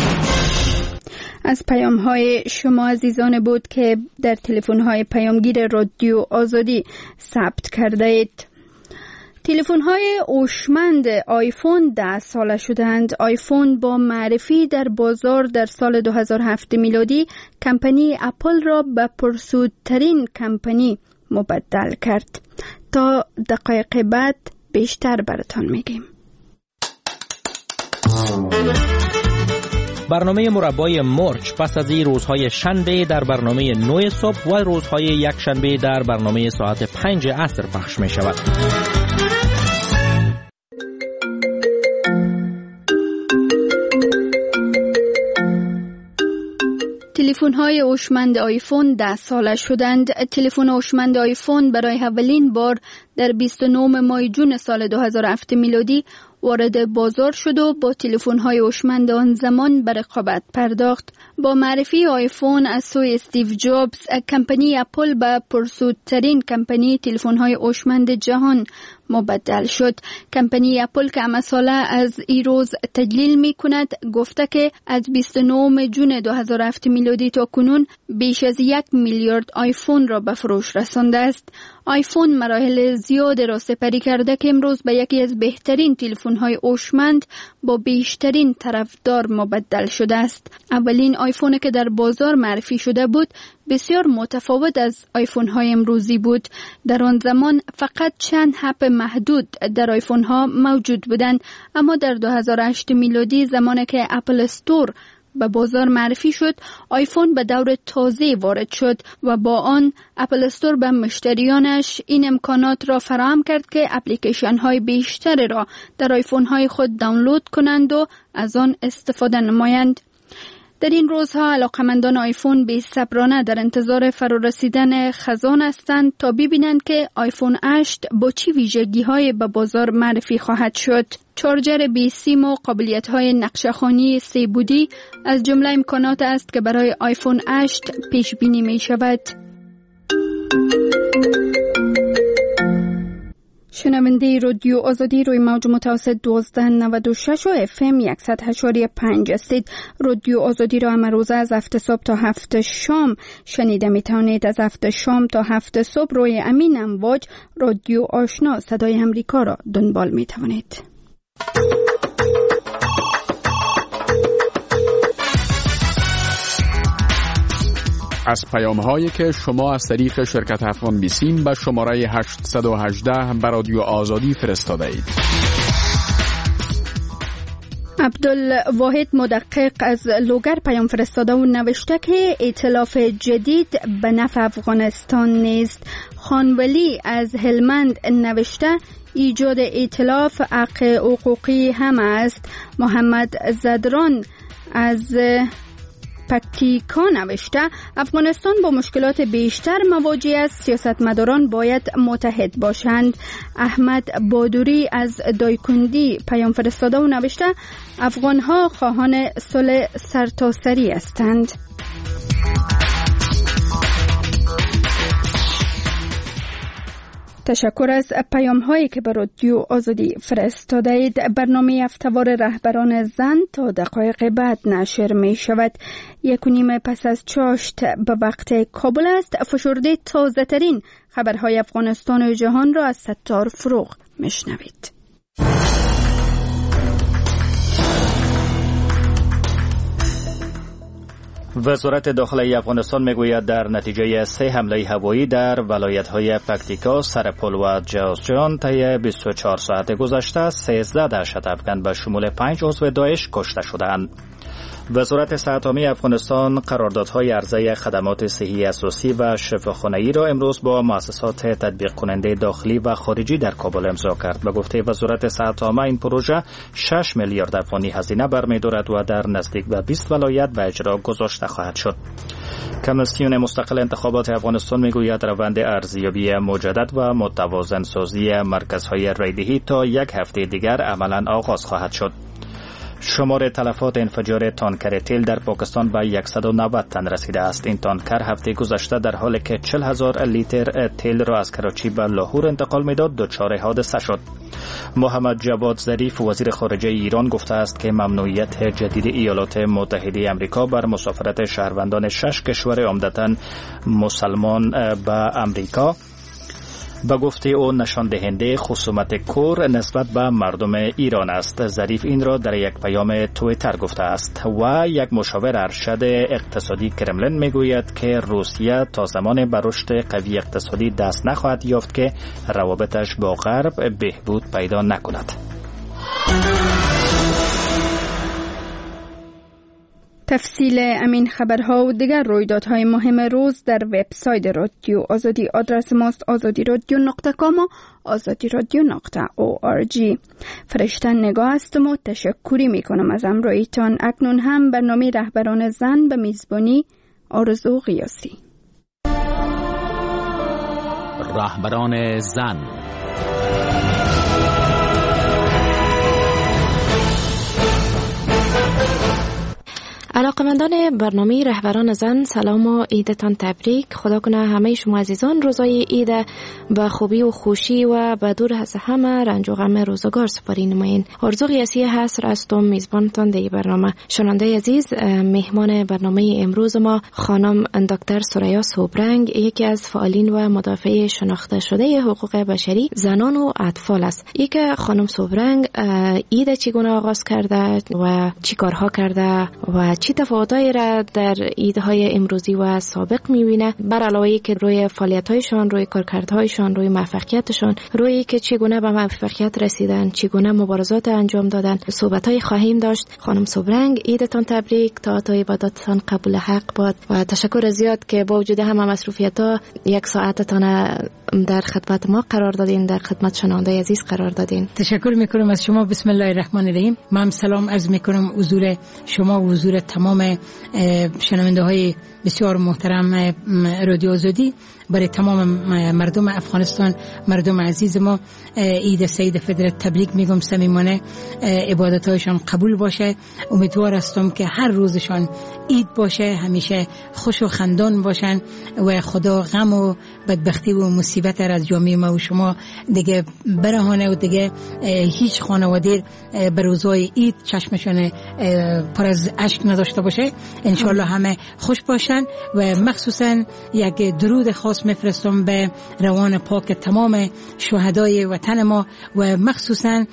از پیام های شما عزیزان بود که در تلفن های پیامگیر رادیو آزادی ثبت کرده اید. تلفن های هوشمند آیفون ده ساله شدند. آیفون با معرفی در بازار در سال دو هزار و هفت میلادی کمپانی اپل را به پرسودترین کمپانی مبدل کرد. تا دقایق بعد بیشتر براتان میگیم. برنامه مربای مرچ پس از این روزهای شنبه در برنامه نه صبح و روزهای یک شنبه در برنامه ساعت پنج عصر پخش می شود. تلفن های هوشمند آیفون ده ساله شدند. تلفن هوشمند آیفون برای اولین بار در بیست و نه ماه جون سال دو هزار و هفت میلادی وارد بازار شد و با تلفن های هوشمند آن زمان به رقابت پرداخت. با معرفی آیفون از سوی استیو جابز، کمپانی اپل به پرسودترین کمپانی تلفن های هوشمند جهان مبدل شد. کمپانی اپل که امساله از این روز تجلیل می کند گفته که از بیست و نه جون دو هزار و هفت میلادی تا کنون بیش از یک میلیارد آیفون را به فروش رسانده است. آیفون مراحل زیاد را سپری کرده که امروز به یکی از بهترین تلفن‌های هوشمند با بیشترین طرفدار مبدل شده است. اولین آیفون که در بازار معرفی شده بود بسیار متفاوت از آیفون‌های امروزی بود. در آن زمان فقط چند اپ محدود در آیفون‌ها موجود بودند، اما در دو هزار و هشت میلادی زمانی که اپل استور به بازار معرفی شد، آیفون به دور تازه وارد شد و با آن اپل استور به مشتریانش این امکانات را فراهم کرد که اپلیکیشن های بیشتر را در آیفون های خود دانلود کنند و از آن استفاده نمایند. در این روزها علاقمندان آیفون بی صبرانه در انتظار فرارسیدن خزان هستند تا ببینند که آیفون هشت با چی ویژگی های به بازار معرفی خواهد شد. چارجر بی سیم و قابلیت های نقشه‌خوانی سه بعدی از جمله امکانات است که برای آیفون هشت پیش بینی می شود. شنونده رادیو آزادی روی موج متوسط دوازده نود و شش و اف ام صد و هشت و پنج هستید. رادیو آزادی را همه روزه از هفت صبح تا هفت شام شنیده می توانید. از هفت شام تا هفت صبح روی امین امواج رادیو آشنا صدای امریکا را دنبال می توانید. از پیام هایی که شما از طریق شرکت افغان بیسیم به شماره هشت یک هشت به رادیو آزادی فرستاده اید. عبدالواحد مدقق از لوگر پیام فرستاده و نوشته که ائتلاف جدید به نفع افغانستان نیست. خانولی از هلمند نوشته ایجاد ائتلاف حق حقوقی هم است. محمد زدران از پکتیکا نوشته افغانستان با مشکلات بیشتر مواجه است، سیاستمداران باید متحد باشند. احمد بادوری از دایکندی پیام فرستاده و نوشته افغانها خواهان صلح سرتاسری هستند. تشکر از پیام هایی که به رادیو آزادی فرستاده اید. برنامه هفته‌وار رهبران زن تا دقایق بعد نشر می شود. یک و نیم پس از چاشت به وقت کابل است. فشرده تازه ترین خبرهای افغانستان و جهان را از ستار فروغ می شنوید. وزارت داخلی افغانستان میگوید در نتیجه سه حمله هوایی در ولایت‌های پکتیکا، سرپل و جوزجان طی بیست و چهار ساعت گذشته سیزده دهشت افغان به شمول پنج عضو داعش کشته شدند. وزارت صحت عامه افغانستان قراردادهای عرضه خدمات صحی اساسی و شفاخانه‌ای را امروز با مؤسسات تطبیق کننده داخلی و خارجی در کابل امضا کرد. به گفته وزارت صحت عامه این پروژه شش میلیارد افغانی هزینه برمی‌دارد و در نزدیک به بیست ولایت به اجرا گذاشته خواهد شد. کمیسیون مستقل انتخابات افغانستان میگوید روند ارزیابی مجدد و متوازن سازی مرکزهای رایدهی تا یک هفته دیگر عملاً آغاز خواهد شد. شمار تلفات انفجار تانکر تیل در پاکستان به صد و نود تن رسیده است. این تانکر هفته گذشته در حالی که چهل هزار لیتر تیل را از کراچی به لاهور انتقال میداد دچار حادثه شد. محمد جواد ظریف وزیر خارجه ایران گفته است که ممنوعیت جدید ایالات متحده آمریکا بر مسافرت شهروندان شش کشور عمدتاً مسلمان به آمریکا به گفته او نشان دهنده خصومت کور نسبت به مردم ایران است. ظریف این را در یک پیام توییتر گفته است و یک مشاور ارشد اقتصادی کرملین میگوید که روسیه تا زمان به رشد قوی اقتصادی دست نخواهد یافت که روابطش با غرب بهبود پیدا نکند. تفصیل امین خبرها و دیگر رویدادهای مهم روز در وبسایت رادیو آزادی. آدرس ماست آزادی رادیو نقطه کام و آزادی رادیو نقطه او آر جی. فرشته نگاه هستم و تشکری می کنم از همراهیتان. اکنون هم برنامه رهبران زن به میزبانی آرزو قیاسی. رهبران زن. علاقمندان برنامه رهبران زن، سلام و عیدتان تبریک. خدا کنه همه شما عزیزان روزای عید به خوبی و خوشی و به دور از همه رنج و غم روزگار سپاری نمایین. آرزو قیاسی هست هستم میزبانتان در برنامه. شنونده عزیز، مهمان برنامه امروز ما خانم دکتر سریا صبرنگ، یکی از فعالین و مدافع شناخته شده حقوق بشری زنان و اطفال است. یک خانم صبرنگ عید چگونه آغاز کرده و چی کارها کرده و چی تفاوتایی را در عیدهای امروزی و سابق می‌بینه، بر علاوه که روی فعالیت‌هایشان، روی کارکردهایشان، روی موفقیتشان، روی که چگونه به موفقیت رسیدن، چگونه مبارزات انجام دادن، صحبت‌های خواهیم داشت. خانم صبرنگ، عیدتان تبریک، تا تا عبادتتان قبول حق باد و تشکر زیاد که با وجود همه مصروفیت‌ها یک ساعتتان در خدمت ما قرار دادین، در خدمت شنونده عزیز قرار دادین. تشکر می‌کنم از شما. بسم الله الرحمن الرحیم. من سلام عرض می‌کنم حضور شما و حضور تمام شنونده های بسیار محترم رادیو آزادی. برای تمام مردم افغانستان، مردم عزیز ما، عید سعید فطر تبریک میگم. صمیمانه عبادت‌هایشان قبول باشه. امیدوار هستم که هر روزشان عید باشه، همیشه خوش و خندان باشن و خدا غم و بدبختی و مصیبت را از جامعه ما و شما دیگه برهانه و دیگه هیچ خانواده به روزهای عید چشمشان پر از اشک نداشته باشه. انشالله همه خوش باشن و مخصوصا یک درود خاص میفرستم به روان پاک تمام شهدای وطن ما و مخصوصا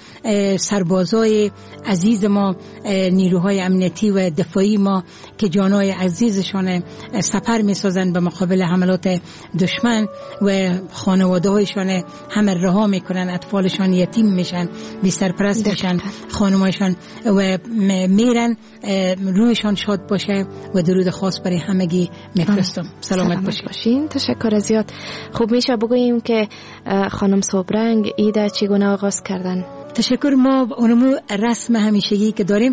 سربازای عزیز ما، نیروهای امنیتی و دفاعی ما که جانای عزیزشان سپر میسازن به مقابل حملات دشمن و خانواده هایشان همه رها میکنن، اطفالشان یتیم میشن، بی سرپرست میشن، خانمایشان و میرن. روحشان شاد باشه و درود خاص برای همگی میفرستم. سلامت, سلامت باشین. باشین. تشکر زیاد. خوب میشه بگوییم که خانم صبرنگ عید چگونه آغاز کردن؟ تشکر. ما اونمو رسم همیشگی که داریم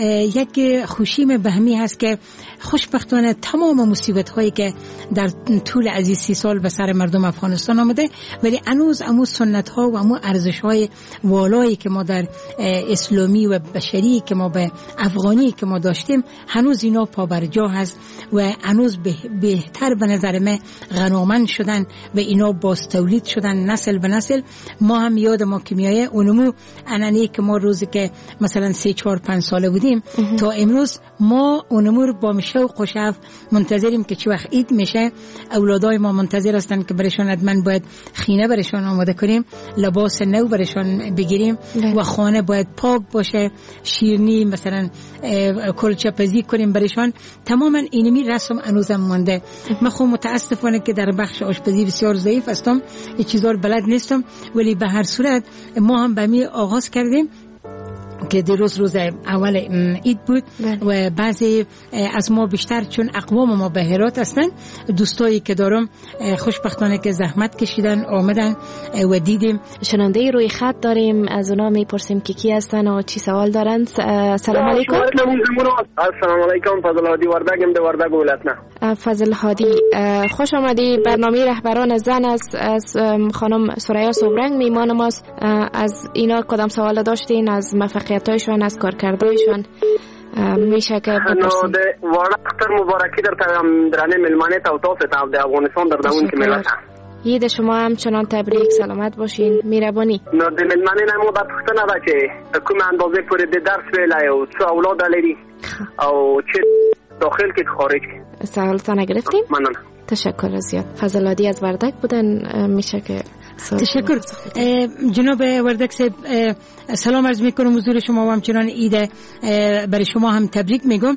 یک خوشیم بهمی هست که خوشبختانه تمام مصیبت هایی که در طول از این سی سال به سر مردم افغانستان آمده، ولی هنوز امو سنت ها و امو ارزش های والایی که ما در اسلامی و بشری که ما به افغانی که ما داشتیم هنوز اینا پابرجا هست و هنوز بهتر به نظر من غنامند شدن و اینا باز تولید شدن نسل به نسل. ما هم یاد ما که میایه اونمو انانی که ما روزی که مثلا سه چهار پنج ساله بودیم تا امروز ما اونمو با شوق و شغف منتظریم که چه وقت عید میشه. اولادای ما منتظر هستن که برشان ادمن باید خینه برشان آماده کنیم، لباس نو برشان بگیریم و خانه باید پاک باشه، شیرنی مثلا کلچه پزی کنیم برشان. تماما اینمی رسم هنوزم مونده. من خود متاسفانه که در بخش آشپزی بسیار ضعیف هستم، هیچ چیزا رو بلد نیستم، ولی به هر صورت ما هم به می آغاز کردیم که دیروز روز اول عید بود و بعضی از ما بیشتر چون اقوام ما به هرات هستن، دوستایی که دارم خوشبختانه که زحمت کشیدن آمدن و دیدیم. شنونده روی خط داریم، از اونا میپرسیم که کی هستن و چی سوال دارن. سلام علیکم. السلام علیکم. فضل هادی وردگم ده وردگ ولایتنا. فضل هادی خوش آمدی. برنامه رهبران زن است از خانم سریا صبرنگ میمان ماست. از اینا کدام سوال داشتین از موفقیتایشان از کارکردایشان میشه که بپرسیم؟ وارد اختر مبارکی در درانه ملمانه توتاست در افغانستان در داون که ملت عید شما هم چنان تبریک، سلامت باشین، میربانی. نه در ملمانه نمو در پختنه ده که کم اندازه پوری ده درس ویلای و چه اولاد دلیری او چه داخل که خارج که سوالتان گرفتیم؟ ممنون. تشکر زیاد. فضل هادی از وردک بودن. میشه که تشکر جناب وردک صاحب. سلام عرض میکنم حضور شما و همچنان عید برای شما هم تبریک میگم.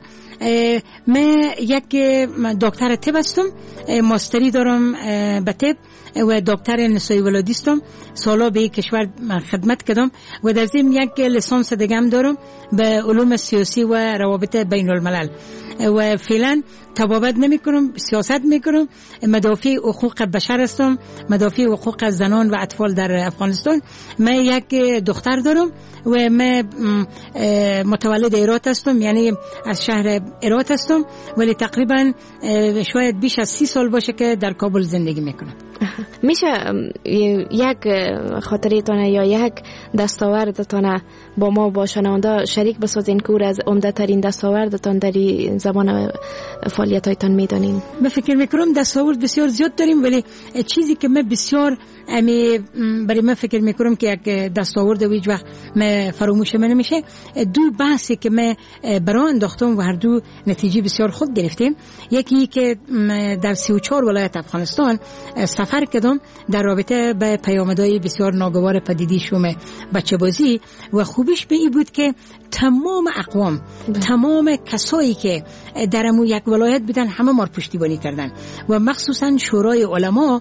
من یک دکتر طب هستم، ماستری دارم به طب و دکتر نسایی ولادی هستم. سالا به کشور خدمت کردم و در ضمن یک لیسانس دیگه هم دارم به علوم سیاسی و روابط بین الملل و فعلا تبابت نمی کنم، سیاست می کنم، مدافع حقوق بشر هستم، مدافع حقوق زنان و اطفال در افغانستان. من یک دختر دارم و من متولد هرات هستم، یعنی از شهر هرات هستم، ولی تقریبا شاید بیش از سی سال باشه که در کابل زندگی میکنم. میشه یک خاطریتان یا یک دستاوردتان با ما با شنونده شریک بسازین که از عمده ترین دستاوردتان در زمان فعالیتایتان میدانین؟ من فکر میکنم دستاورد بسیار زیاد داریم، ولی چیزی که من بسیار امی برای من فکر میکنم که یک دستاورد و هیچ وقت من فراموش من نمیشه، دو بحثی که من برای انداختم و هر دو نتیجه بسیار خوب گرفتیم. یکی که در سی و چهار ولایت افغانستان سفر کردم در رابطه به پیامدهای بسیار ناگوار پدیدی شوم بچه بازی و خوبیش به این بود که تمام اقوام ده. تمام کسایی که در امو یک ولایت بودن همه ما پشتیبانی کردن و مخصوصا شورای علما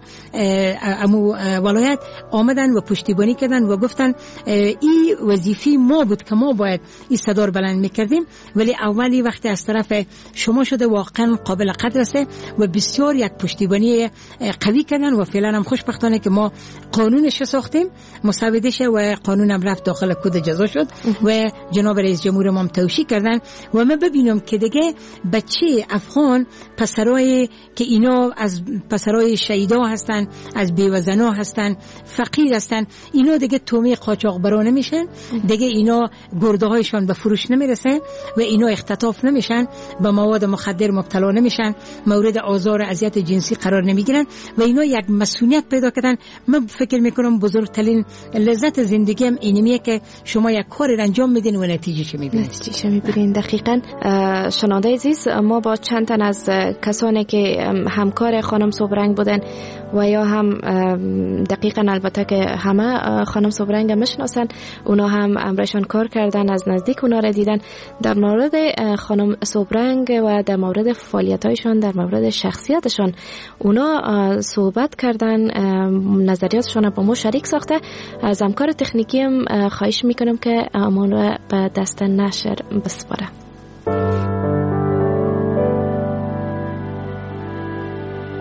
امو ولایت آمدن و پشتیبانی کردن و گفتن این وظیفه ما بود که ما باید این صدا بلند میکردیم، ولی اولی وقتی از طرف شما شده واقعا قابل قدر است و بسیار یک پشتیبانی قوی کردن و فعلا هم خوشبختانه که ما قانونش ساختیم مسودش و قانونم رفت داخل کد جزا شد و جناب رئیس جمهور ما توشیح کردن و من ببینم که دیگه بچه افغان پسرای که اینا از پسرای شهیدا هستن، از بیوزنا هستن، فقیر هستن، اینا دیگه تومی قاچاق برا نمیشن، دیگه اینا گرده هایشان به فروش نمیرسه و اینا اختطاف نمیشن، به مواد مخدر مبتلا نمیشن، مورد آزار و اذیت جنسی قرار نمیگیرن و اینا یک مسئولیت پیدا کردن. من فکر میکنم بزرگترین لذت زندگیم اینمیه که شما یک کار انجام میدین و نتیجهش میبینید. نتیجهش میبینید. دقیقاً. شنونده عزیز، ما با چند تن از کسانی که همکار خانم صبرنگ بودن و یا هم دقیقاً البته که همه خانم صبرنگ میشناسن، اونا هم امرشان کار کردن، از نزدیک اونا را دیدن، در مورد خانم صبرنگ و در مورد فعالیتایشان، در مورد شخصیتشان اونا صحبت کردن، نظریاتشان با ما شریک ساخته. از همکار تکنیکی هم خواهش میکنم که امان را به دست نشر بسپاره.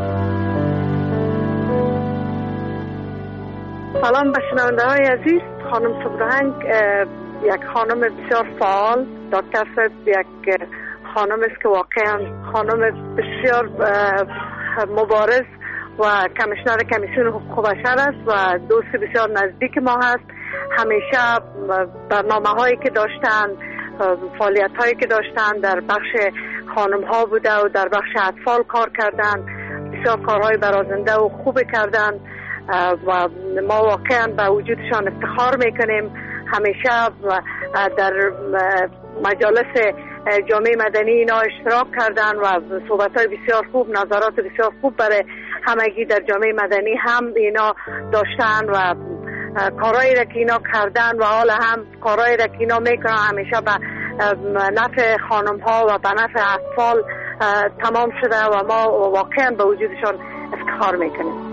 سلام به شنونده های عزیز، خانم سبرهنگ یک خانم بسیار فعال، دکتر صاحب یک خانم است که واقعا خانم بسیار مبارز و کمیشنر کمیسیون حقوق بشر است و دوست بسیار نزدیک ما هست. همیشه برنامه هایی که داشتن، فعالیت هایی که داشتن در بخش خانم ها بوده و در بخش اطفال کار کردن، بسیار کارهای برازنده و خوب کردن و ما واقعا به وجودشان افتخار میکنیم. همیشه در مجالس جامعه مدنی اینا اشتراک کردن و صحبت‌های بسیار خوب، نظرات بسیار خوب برای همگی در جامعه مدنی هم اینا داشتن و کارهایی را که اینا کردن و حالا هم کارهایی را که اینا میکنن همیشه به نفع خانم ها و به نفع اطفال تمام شده و ما واقعا به وجودشان افتخار میکنیم.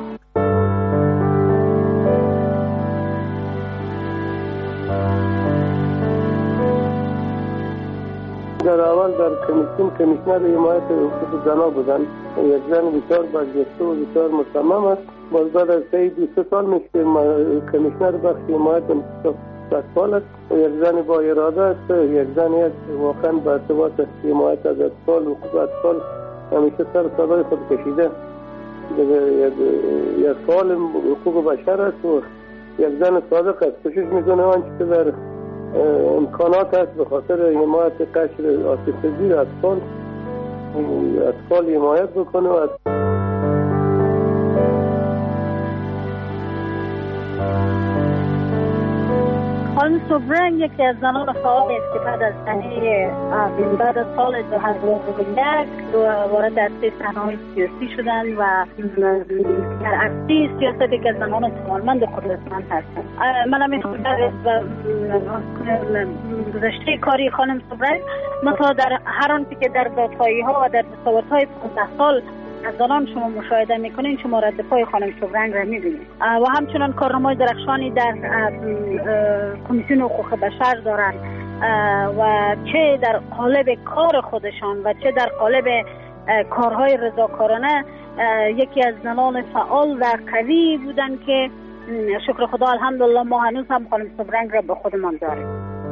در اول در کمیسیون کمیشنر حمایت حقوق زنان بودن. یک زن بسیار برجسته و بسیار مصمم است. باز بعد از سه سال میشه که کمیشنر بخش حمایت اطفال است و یک زن با اراده است. یک زنی است واقعا به ارتباط حمایت از اطفال و حقوق اطفال همیشه سر صدای خود کشیده. یک فعال حقوق بشر است و یک زن صادق است. کوشش میکنه آنچه که در امکانات است به خاطر حمایت قشر آسیب پذیر اطفال اطفال حمایت بکنه و خانم سبرهنگ یکی از زنان فعال است که بعد از سنه بعد از سال دو هزار و یک وارد عرصه صحنه‌های سیاسی شدن و در عرصه سیاست یک از زنان توانمند و قدرتمند هستند. من می‌خوام در گذشته کاری خانم سبرهنگ مثلا در هر آنچه که در دادخواهی‌ها و در دستاوردهای پانزده سال از زنان شما مشاهده میکنین، شما رد پای خانم سبرهنگ را میبینید و همچنان کارنامه‌های درخشانی در کمیسیون حقوق بشر دارند و چه در قالب کار خودشان و چه در قالب کارهای رضاکارانه یکی از زنان فعال و قوی بودن که شکر خدا الحمدلله ما هنوز هم خانم سبرهنگ را به خودمان داریم.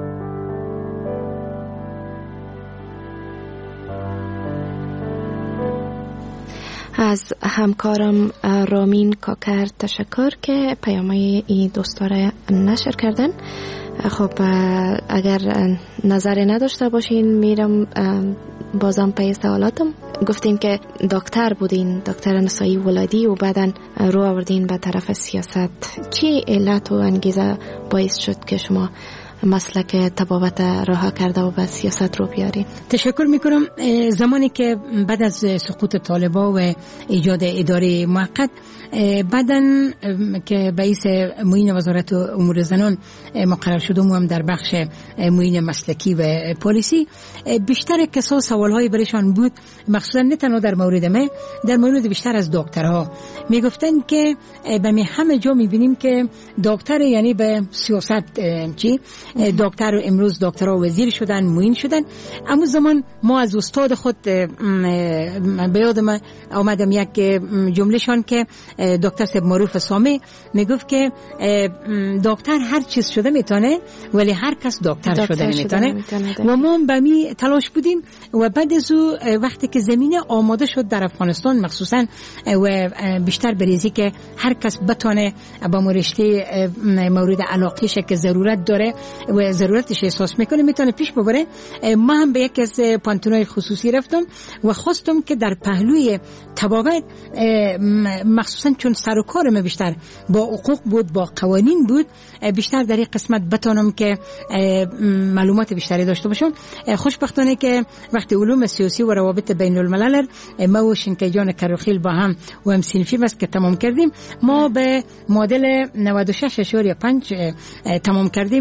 از همکارم رامین کاکر تشکر که پیامای این دوستاره نشر کردن. خب اگر نظری نداشته باشین میرم بازم پی سوالاتم. گفتین که دکتر بودین، دکتر نسایی ولادی و بعداً رو آوردین به طرف سیاست. چی علت و انگیزه باعث شد که شما مسلک طبابت راه کرده و به سیاست رو بیارین؟ تشکر میکنم. زمانی که بعد از سقوط طالبان و ایجاد اداره موقت، بعداً که رئیس معین وزارت امور زنان مقرر شدم و هم در بخش معین مسلکی و پالیسی، بیشتر کسا سوالهای برشان بود، مخصوصا نه تنها در مورد من، در مورد بیشتر از دکترها میگفتن که به می همه جا میبینیم که دکتر یعنی به سیاست چی؟ دکتر امروز دکترها وزیر شدن، معین شدن. اما زمان ما از استاد خود به یادم آمدم یک جملهشان که دکتر صاحب معروف سامی میگفت که دکتر هر چیز شده میتونه ولی هر کس دکتر, دکتر شده نمیتونه. و ما به می تلاش بودیم و بعد از وقتی که زمینه آماده شد در افغانستان مخصوصا و بیشتر بریزی که هر کس بتونه با مرشته مورد علاقهش که ضرورت داره و ضرورتش احساس میکنه میتونه پیش ببره. ما هم به یک از پانتونای خصوصی رفتم و خواستم که در پهلوی طبابت مخصوصا چون سر و کارم بیشتر با حقوق بود، با قوانین بود، بیشتر در این قسمت بتونم که معلومات بیشتری داشته باشم. خوشبختانه که وقتی علوم سیاسی و روابط بین الملل ما و شنکی جان کروخیل با هم و هم صنفی بس که تمام کردیم، ما به مدل نود و شش اشاره پنج تمام کردیم که فکر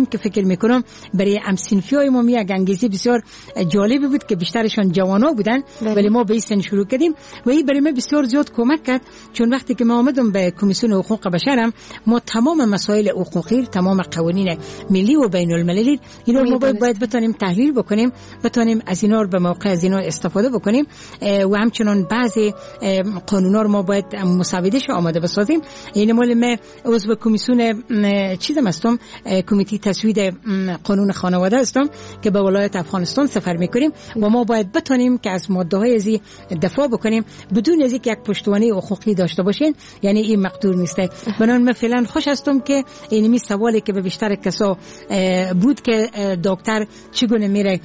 میکنم برای ام صنفی های ما یک انگیزه بسیار جالبی بود که بیشترشان جوانا بودن ولی ما به این سن شروع کردیم و این برای ما بسیار زیاد کمک کرد چون وقتی که ما آمدم به کمیسیون حقوق بشرم ما تمام مسائل حقوقی تمام قوانین ملی و بین المللی اینا ما باید, باید بتونیم تحلیل بکنیم بتونیم از اینا به موقع از اینا استفاده بکنیم و همچنان بعضی قانونا رو ما باید مسودهش آماده بسازیم. این مال ما عضو کمیسیون چیزم هستم کمیته تصویب قانون خانواده هستم که به ولایت افغانستان سفر میکنیم و ما باید بتونیم که از ماده های ازی دفاع بکنیم بدون از اینکه یک پشتوانه حقوقی داشته باشین یعنی این مقدور نیسته. بنابراین من فعلا خوش هستم که این می سوالی که به بیشتر کسا بود که دکتر چگونه میره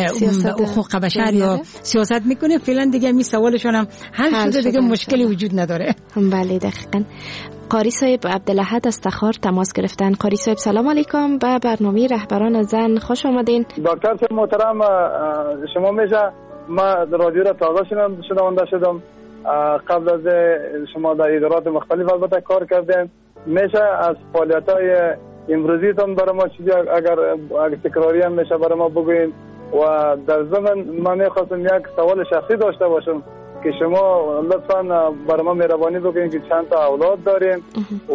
حقوق بشر یا سیاست میکنه فعلا دیگه می سوالشون هم حل شده دیگه مشکلی وجود نداره. بله دقیقاً. قاری صاحب عبدالاحد از تخار تماس گرفتن. قاری صاحب سلام علیکم به برنامه رهبران زن خوش آمدین. دکتر صاحب محترم شما میشه ما رادیو را تازه شنونده شدم قبل از شما در ادارات مختلف البته کار کردین میشه از فعالیت‌های امروزیتون برای ما چیزی اگر اگر تکراری هم میشه برای ما بگوین و در ضمن من میخواستم یک سوال شخصی داشته باشم که شما لطفاً برای ما مهربانی بکنین که چند تا اولاد دارین و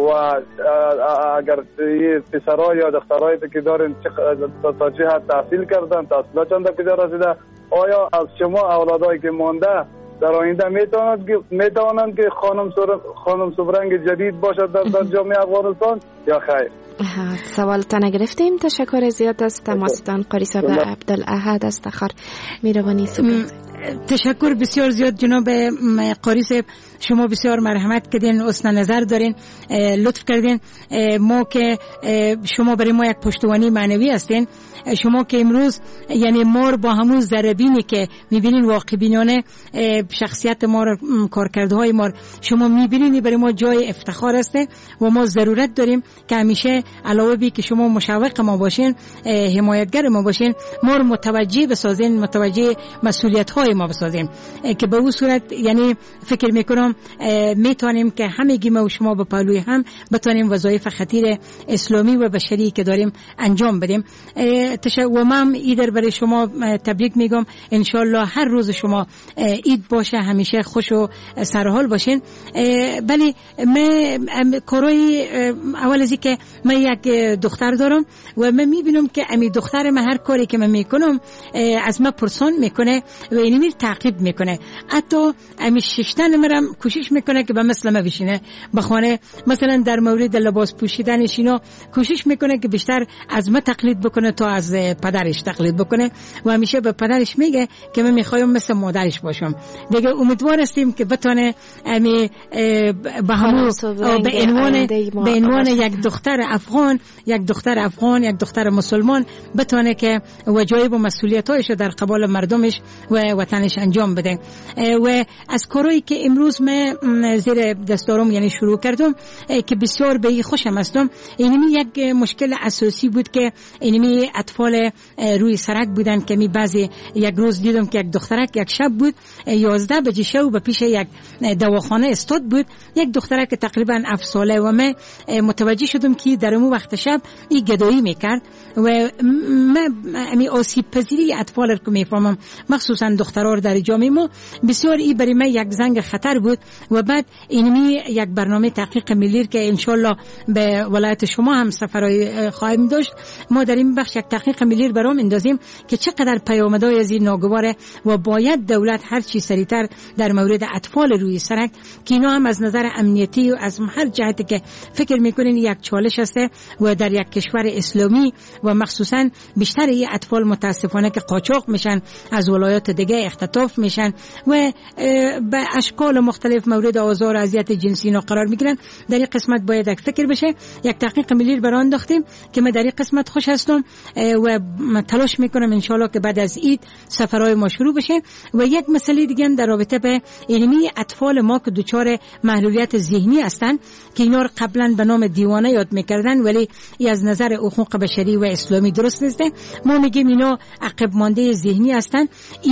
اگر پسرها یا دخترهایی که دارین تا چه حد تحصیل کردن تحصیلات چند کجا رسیده آیا از شما اولادایی که مانده در آینده میتواند که میتوانند که خانم سر... خانم سبرنگ جدید باشد در, در جامعه افغانستان یا خیر؟ سوالتان گرفتیم. تشکر زیاد از تماستان قاری صاحب عبدالاحد از تخار. میروانی صبح. تشکر بسیار زیاد جناب قاری صاحب شما بسیار مرحمت کردین حسن نظر دارین لطف کردین ما که شما برای ما یک پشتوانه معنوی هستین شما که امروز یعنی ما با همون ذره‌بینی که میبینین واقع بینانه شخصیت ما رو کارکردهای ما شما میبینین برای ما جای افتخار هسته و ما ضرورت داریم که همیشه علاوه بی که شما مشوق ما باشین حمایتگر ما باشین ما رو متوجه بسازین متوجه مسئولیت های ما بسازین که به اون صورت یعنی فکر میکنم میتونیم که همگی ما و شما به پهلوی هم بتونیم وظایف خطیر اسلامی و بشری که داریم انجام بدیم. و من ایدر برای شما تبریک میگم انشالله هر روز شما عید باشه همیشه خوش و سرحال باشین. ولی من کارای اول ازی که من یک دختر دارم و من میبینم که امی دختر من هر کاری که من میکنم از من پرسان میکنه و اینی میر تعقیب میکنه حتی امی ششتن مرم کوشش میکنه که به مثل ما بشینه بخوانه مثلا در مورد لباس پوشیدنش اینا کوشش میکنه که بیشتر از من تقلید بکنه تا از پدرش تقلید بکنه و همیشه به پدرش میگه که من میخوایم مثل مادرش باشم. دیگه امیدوار هستیم که بتونه امی به همون به عنوان به عنوان یک دختر افغان یک دختر افغان یک دختر مسلمان بتونه که واجب و مسئولیتایش در قبال مردمش و وطنش انجام بده. و از کارهایی که امروز من زیر دستارم یعنی شروع کردم که بسیار به خوشم هستم اینمی یک مشکل اساسی بود که اینمی اطفال روی سرک بودن که می بعضی یک روز دیدم که یک دخترک یک شب بود یازده بجه شب به پیش یک دواخانه استاد بود یک دخترک تقریبا هفت ساله و من متوجه شدم که در اون وقت شب این گدایی میکرد و من امی آسیب پذیری اطفال رو میفهمم مخصوصا دخترها در جامعه ما بسیار ای برای من یک زنگ خطر بود و بعد اینمی یک برنامه تحقیق ملی که انشالله به ولایت شما هم سفرهای خواهیم داشت ما در این بخش یک تحقیق ملی برام اندازیم که چقدر پیامدهای از این ناگواره و باید دولت هر چی سریعتر در مورد اطفال روی سرک که اینا هم از نظر امنیتی و از هر جهتی که فکر میکنین یک چالش هسته و در یک کشور اسلامی و مخصوصا بیشتر این اطفال متاسفانه که قاچاق میشن از ولایات دیگه اختطاف میشن و به اشکال مختلف مورد آزار و اذیت جنسی اینا قرار میگیرن. در این قسمت باید یک فکر بشه یک تحقیق ملی برای آن داختیم که من در این قسمت خوش هستم و تلاش میکنم انشالله که بعد از عید سفرهای ما شروع بشه. و یک مسئله دیگه در رابطه به علمی اطفال ما که دچار محلولیت ذهنی هستن که اینا رو قبلا به نام دیوانه یاد میکردن ولی ای از نظر حقوق بشری و اسلامی درست نیست. ما میگیم اینا عقب مانده ذهنی هستن. اینا هم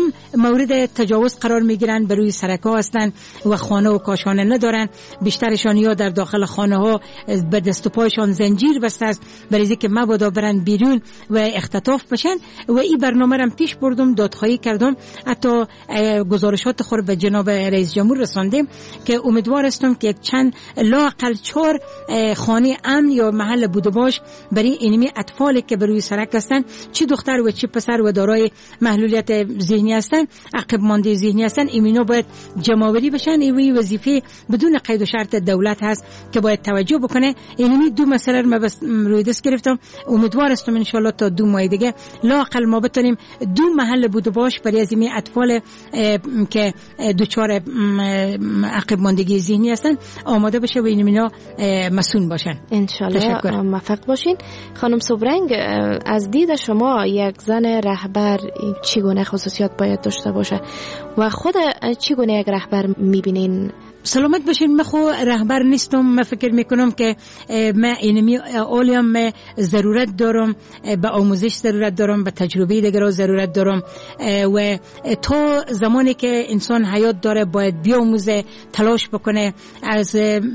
هم مورد تجاوز قرار میگیرن، بر روی سرک‌ها هستن و خانه و کاشانه ندارن. بیشترشان یا در داخل خانه ها به دست و پایشان زنجیر بسته است برای اینکه مبادا برن بیرون و اختطاف بشن. و این برنامه را پیش بردم، دادخواهی کردم، حتی گزارشات خود به جناب رئیس جمهور رساندیم که امیدوار هستم که یک چند لااقل چهار خانه امن یا محل بوده باش برای اینمی اطفالی که بر روی سرک هستن، چه دختر و چه پسر و دارای محلولیت ذهنی هستن، عقب مانده ذهنی هستن، اینا باید جمع‌آوری بشن. این وظیفه بدون قید و شرط دولت هست که باید توجه بکنه. اینمی دو مسئله رو بس روی دست گرفتم، امیدوار هستم ان شاء الله تا دو ماه دیگه لااقل ما بتونیم دو محل بوده باش برای از این اطفال که دوچار عقب ماندگی ذهنی هستن آماده بشه و اینا مسئول باشن. ان شاء الله موفق باشین. خانم صبرنگ، از دید شما یک زن رهبر چگونه خصوصیات باید داشته باشه و خود چگونه یک رهبر میبینین؟ سلامت باشین. من خو رهبر نیستم. من فکر میکنم که من اینمی اولیم من ضرورت دارم به آموزش، ضرورت دارم به تجربه دیگر ضرورت دارم و تا زمانی که انسان حیات داره باید بیاموزه، تلاش بکنه. از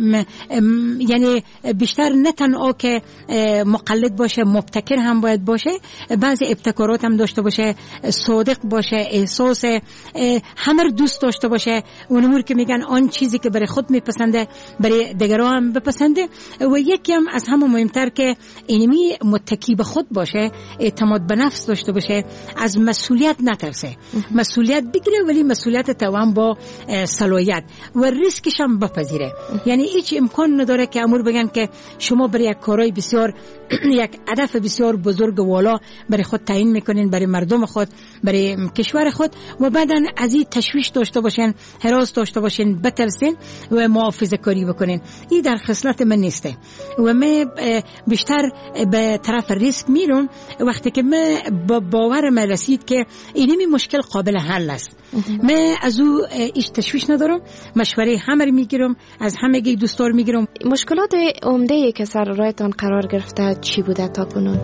یعنی بیشتر نه تنها که مقلد باشه، مبتکر هم باید باشه، بعضی ابتکارات هم داشته باشه، صادق باشه، احساس همه دوست داشته باشه. اون امور که میگن آن چیزی که برای خود میپسنده برای دیگران هم بپسنده. و یکی هم از همه مهمتر که اینمی متکی به خود باشه، اعتماد به نفس داشته باشه، از مسئولیت نترسه، مسئولیت بگیره ولی مسئولیت توام با صلاحیت و ریسکش هم بپذیره. یعنی هیچ امکان نداره که امور بگن که شما برای یک کارای بسیار یک هدف بسیار بزرگ و والا برای خود تعیین میکنین، برای مردم خود، برای کشور خود و بعدن از این تشویش داشته باشین، هراس داشته باشین، بترسین و محافظه کاری بکنین. این در خصلت من نیسته و من بیشتر به طرف ریسک میرم وقتی که من با باورم رسید که اینمی مشکل قابل حل است. من از او ایش تشویش ندارم، مشوره همه میگیرم، از همگی دوستار میگیرم. مشکلات عمده که سر رایتان قرار گرفته چی بوده تا کنون؟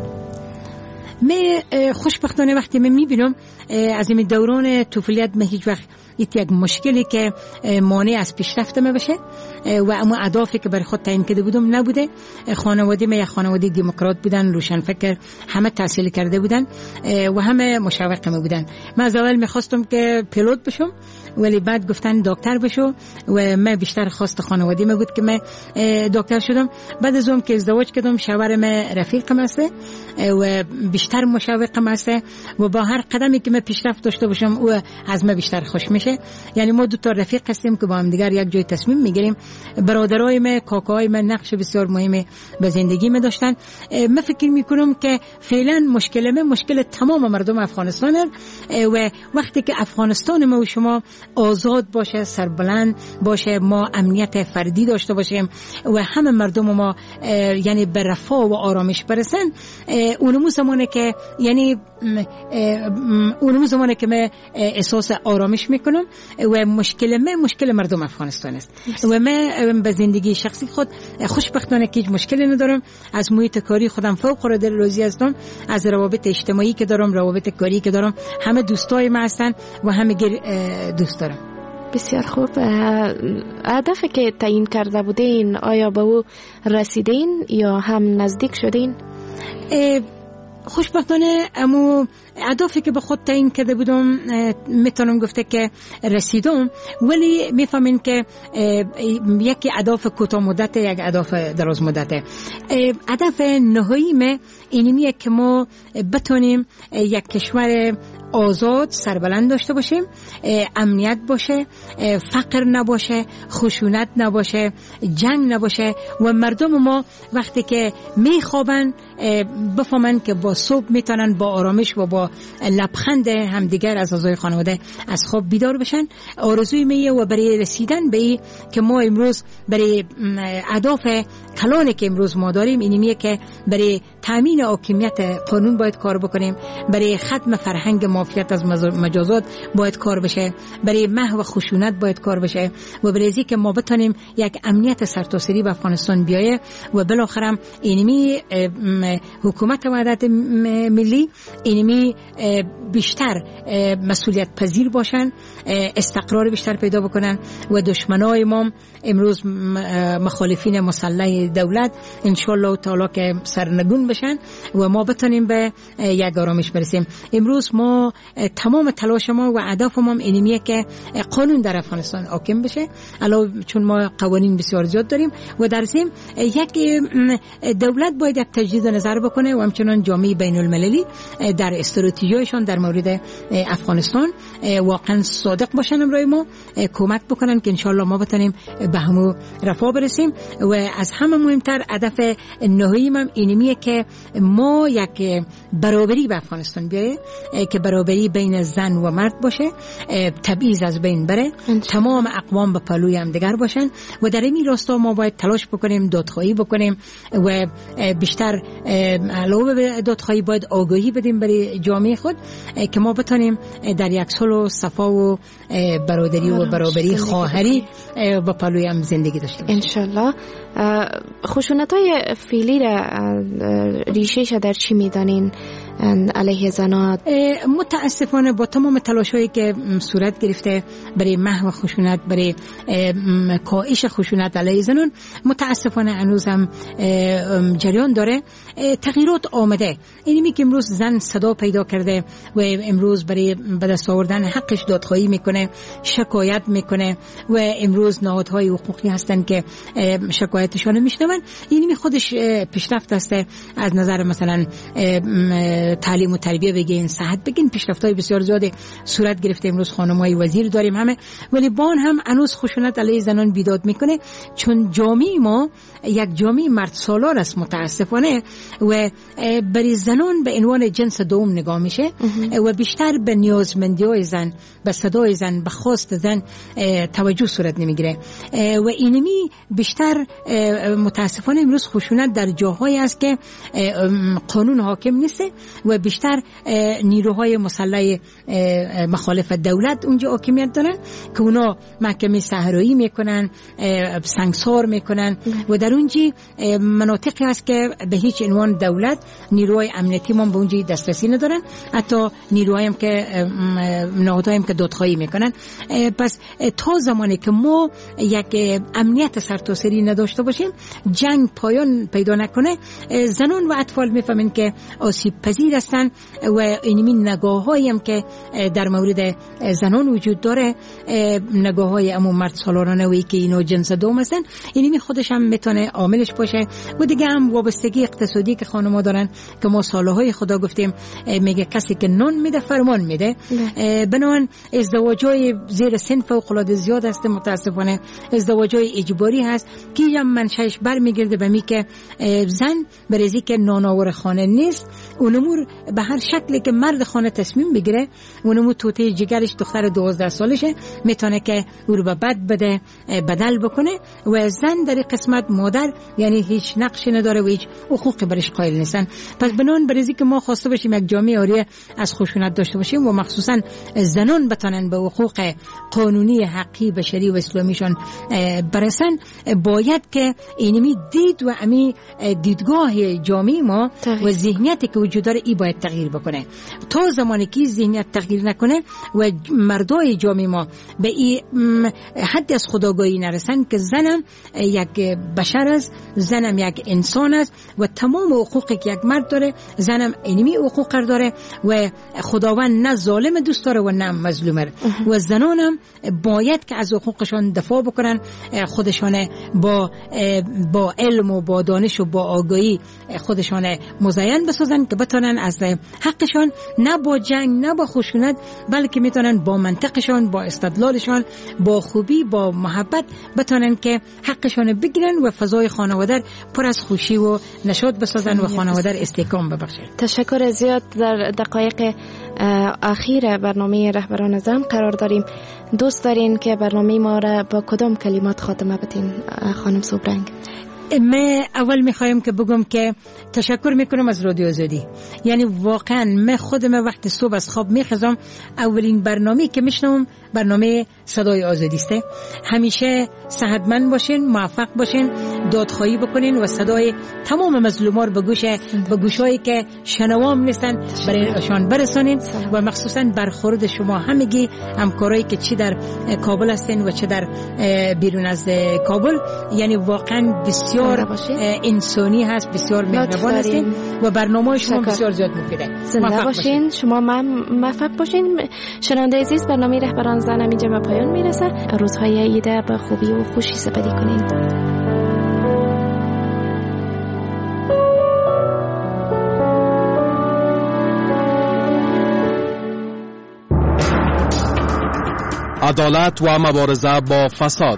من خوشبختانه وقتی من میبینم از این دوران طفولیت من هیچ وقت یک مشکلی که مانع از پیشرفت من بشه و اما اهدافی که برای خود تعیین کرده بودم نبوده. خانواده من یک خانواده دموکرات بودن، روشنفکر، همه تحصیل کرده بودن و همه مشوق من بودن. من از اول میخواستم که پیلوت بشم ولی بعد گفتن دکتر بشو و من بیشتر خواست خانواده من بود که من دکتر شدم. بعد از اون که ازدواج کردم شوهر من رفیقم است و بیشتر مشوقم است و با هر قدمی که من پیشرفت داشته باشم او از من بیشتر خوش میشه. یعنی ما دو تا رفیق هستیم که با هم دیگر یک جای تصمیم میگیریم. برادرای من، کاکاهای من نقش بسیار مهمی به زندگی من داشتن. من فکر میکنم که فعلا مشکل من مشکل تمام مردم افغانستان است و وقتی که افغانستان ما و شما آزاد باشه، سربلند باشه، ما امنیت فردی داشته باشیم و همه مردم ما یعنی به رفاه و آرامش برسن، اونمو زمانه که یعنی اونمو زمانه که من احساس آرامش میکنم و مشکل من مشکل مردم افغانستان است و من به زندگی شخصی خود خوشبختانه که هیچ مشکلی ندارم. از محیط کاری خودم فوق العاده راضی هستم، از روابط اجتماعی که دارم، روابط کاری که دارم، همه دوستای من هستن و همه دوست دارم. بسیار خوب. هدفی که تعیین کرده بودین آیا به او رسیدین یا هم نزدیک شدین؟ خوشبختانه امو اهدافی که به خود تعیین کرده بودم میتونم گفته که رسیدم، ولی میفهمین که یکی اهداف کوتاه مدت، یک اهداف دراز مدت. هدف نهایی من اینیه که ما بتونیم یک کشور آزاد سربلند داشته باشیم، امنیت باشه، فقر نباشه، خشونت نباشه، جنگ نباشه و مردم ما وقتی که میخوابن بفهمن که با صبح میتونن با آرامش و با لبخند همدیگر از اعضای خانواده از خواب بیدار بشن. آرزوی میه و برای رسیدن به این که ما امروز برای اهداف کلانی که امروز ما داریم اینیه که برای تامین حاکمیت قانون باید کار بکنیم، برای ختم فرهنگ مافیات از مجازات باید کار بشه، برای محو خشونت باید کار بشه و برای اینکه ما بتونیم یک امنیت سرتاسری به افغانستان بیایه و بالاخره اینمی حکومت وحدت ملی اینمی بیشتر مسئولیت پذیر باشن، استقرار بیشتر پیدا بکنن و دشمنای ما امروز مخالفین مسلح دولت انشالله تعالی که سرنگون بشن و ما بتونیم به یک آرامش برسیم. امروز ما تمام تلاش ما و هدف ما اینمیه که قانون در افغانستان حاکم بشه، علاوه چون ما قوانین بسیار زیاد داریم و در ضمن یک دولت باید یک تجدید نظر بکنه و همچنان جامعه بین المللی در استراتژیشان در مورد افغانستان واقعا صادق باشن، امروز ما کمک بکنن که انشالله ما بتونیم به همو رفاه برسیم و از همه مهمتر هدف نهایی من اینمیه که ما یک برابری به افغانستان بیایه که برابری بین زن و مرد باشه، تبعیض از بین بره، تمام اقوام به پهلوی هم دیگر باشن و در این راستا ما باید تلاش بکنیم، دادخواهی بکنیم و بیشتر علاوه به دادخواهی باید آگاهی بدیم برای جامعه خود که ما بتونیم در یک صلح و صفا و برادری و برابری خواهری با پهلوی هم زندگی داشته باشیم انشالله. خشونت‌های فعلی را ریشه‌اش در چی می‌دانین علیه زنان؟ متاسفانه با تمام تلاش‌هایی که صورت گرفته برای محو خشونت، برای کاهش خشونت علیه زنان، متاسفانه هنوز هم جریان داره. تغییرات آمده، اینی که امروز زن صدا پیدا کرده و امروز برای به دست آوردن حقش دادخواهی میکنه، شکایت میکنه و امروز نهادهای حقوقی هستن که شکایتشون میشنون. اینی خودش پیشرفت است از نظر مثلا تعلیم و تربیه بگین، صحت بگین، پیشرفت‌های بسیار زیاده صورت گرفته. امروز خانم‌های وزیر داریم همه، ولی بان هم هنوز خشونت علیه زنان بیداد میکنه چون جامعه ما یک جامعه مرد سالار است متاسفانه و برای زنان به عنوان جنس دوم نگاه میشه و بیشتر به نیازمندی‌های زن، به صدای زن، به خواست زن توجه صورت نمیگیره و اینمی بیشتر متاسفانه امروز خشونت در جاهایی است که قانون حاکم نیست و بیشتر نیروهای مسلح مخالف دولت اونجا حاکمیت دارن که اونا محکمه صحرایی میکنن، سنگسار میکنن و در اونجی مناطقی هست که به هیچ عنوان دولت نیروهای امنیتی ما به اونجی دسترسی ندارن، حتی نیروهایی هم که نهادهایی هم که دادخواهی میکنن. پس تا زمانی که ما یک امنیت سرتاسری نداشته باشیم، جنگ پایان پیدا نکنه، زنان و اطفال میفهمن که آسیب پذیر هستن و اینمی نگاه‌هایی هم که در مورد زنان وجود داره، نگاه‌های امو مرد سالارانه و که اینا جنس دوم هستن، اینمی خودش هم میتونه عاملش باشه و دیگه هم وابستگی اقتصادی که خانم‌ها دارن که ما سالهای خدا گفتیم میگه کسی که نان میده فرمان میده. بنابراین ازدواج‌های زیر سن فوق‌العاده زیاد است متاسفانه، ازدواج‌های اجباری هست که هم منشأش برمیگرده به می که زن برای که نانآور خانه نیست، اونمور به هر شکلی که مرد خانه تصمیم بگیره، اونمور توته جگرش دختر دوازده سالشه میتونه که او رو به بد بده، بدل بکنه و زن در قسمت مادر یعنی هیچ نقشی نداره و هیچ حقوقی برش قائل نیستن. پس بنان برای که ما خواسته باشیم یک جامعه آری از خشونت داشته باشیم و مخصوصا زنان بتونن به حقوق قانونی حقی بشری و اسلامیشون برسن، باید که اینمی دید و امی دیدگاه جامعه ما و ذهنیتی که وجود داره ای باید تغییر بکنه. تا زمانی که ذهنیت تغییر نکنه و مردای جامعه ما به این حد از خودآگاهی نرسن که زنم یک بشر است، زنم یک انسان است و تمام حقوقی که یک مرد داره زنم اینمی حقوق داره و خداوند نه ظالم دوست داره و نه مظلوم و زنانم باید که از حقوقشان دفاع بکنن، خودشان با با علم و با دانش و با آگاهی خودشان مزین بسازن که بتونن از حقشان نه با جنگ نه با خشونت بلکه میتونن با منطقشان، با استدلالشان، با خوبی، با محبت بتونن که حقشان بگیرن و فضای خانواده پر از خوشی و نشاط بسازن و خانواده استحکام ببخشن. تشکر زیاد. در دقایق اخیر برنامه رهبران زن قرار داریم. دوست دارین که برنامه ما را با کدام کلمات خاتمه بدین خانم سوبرنگ؟ من اول میخوایم که بگم که تشکر میکنم از رادیو آزادی. یعنی واقعا من خودم وقت صبح از خواب میخزم اولین برنامه که میشنم برنامه صدای آزادی است. همیشه صحتمند باشین، موفق باشین، دادخواهی بکنین و صدای تمام مظلومان به گوش به گوشایی که شنوام نیستن برایشان برسانین و مخصوصا برخورد شما همگی همکارایی که چی در کابل هستین و چه در بیرون از کابل، یعنی واقعا بسیار انسانی هست، بسیار مهربان هستین و برنامه شما بسیار زیاد مفیده. زنده باشین، شما موفق باشین. شنونده عزیز، برنامه رهبران زن اینجا به پایان میرسه. روزهای عید به خوبی و خوشی سپری کنین. عدالت و مبارزه با فساد.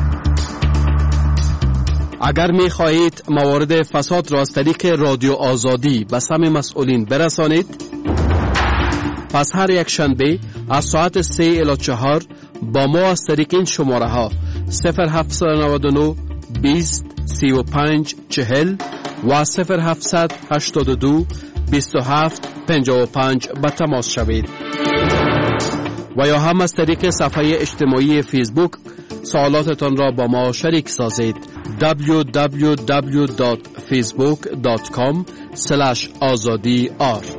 اگر می خواهید موارد فساد را از طریق رادیو آزادی به سمع مسئولین برسانید، پس هر یک شنبه از ساعت سه الی چهار با ما از طریق این شماره ها صفر هفت نه نه بیست سی و پنج چهل و صفر هفت هشت دو بیست و هفت پنجاه و پنج به تماس شوید و یا هم از طریق صفحه اجتماعی فیسبوک سوالاتتان را با ما شریک سازید. دبلیو دبلیو دبلیو دات فیسبوک دات کام اسلش آزادی آر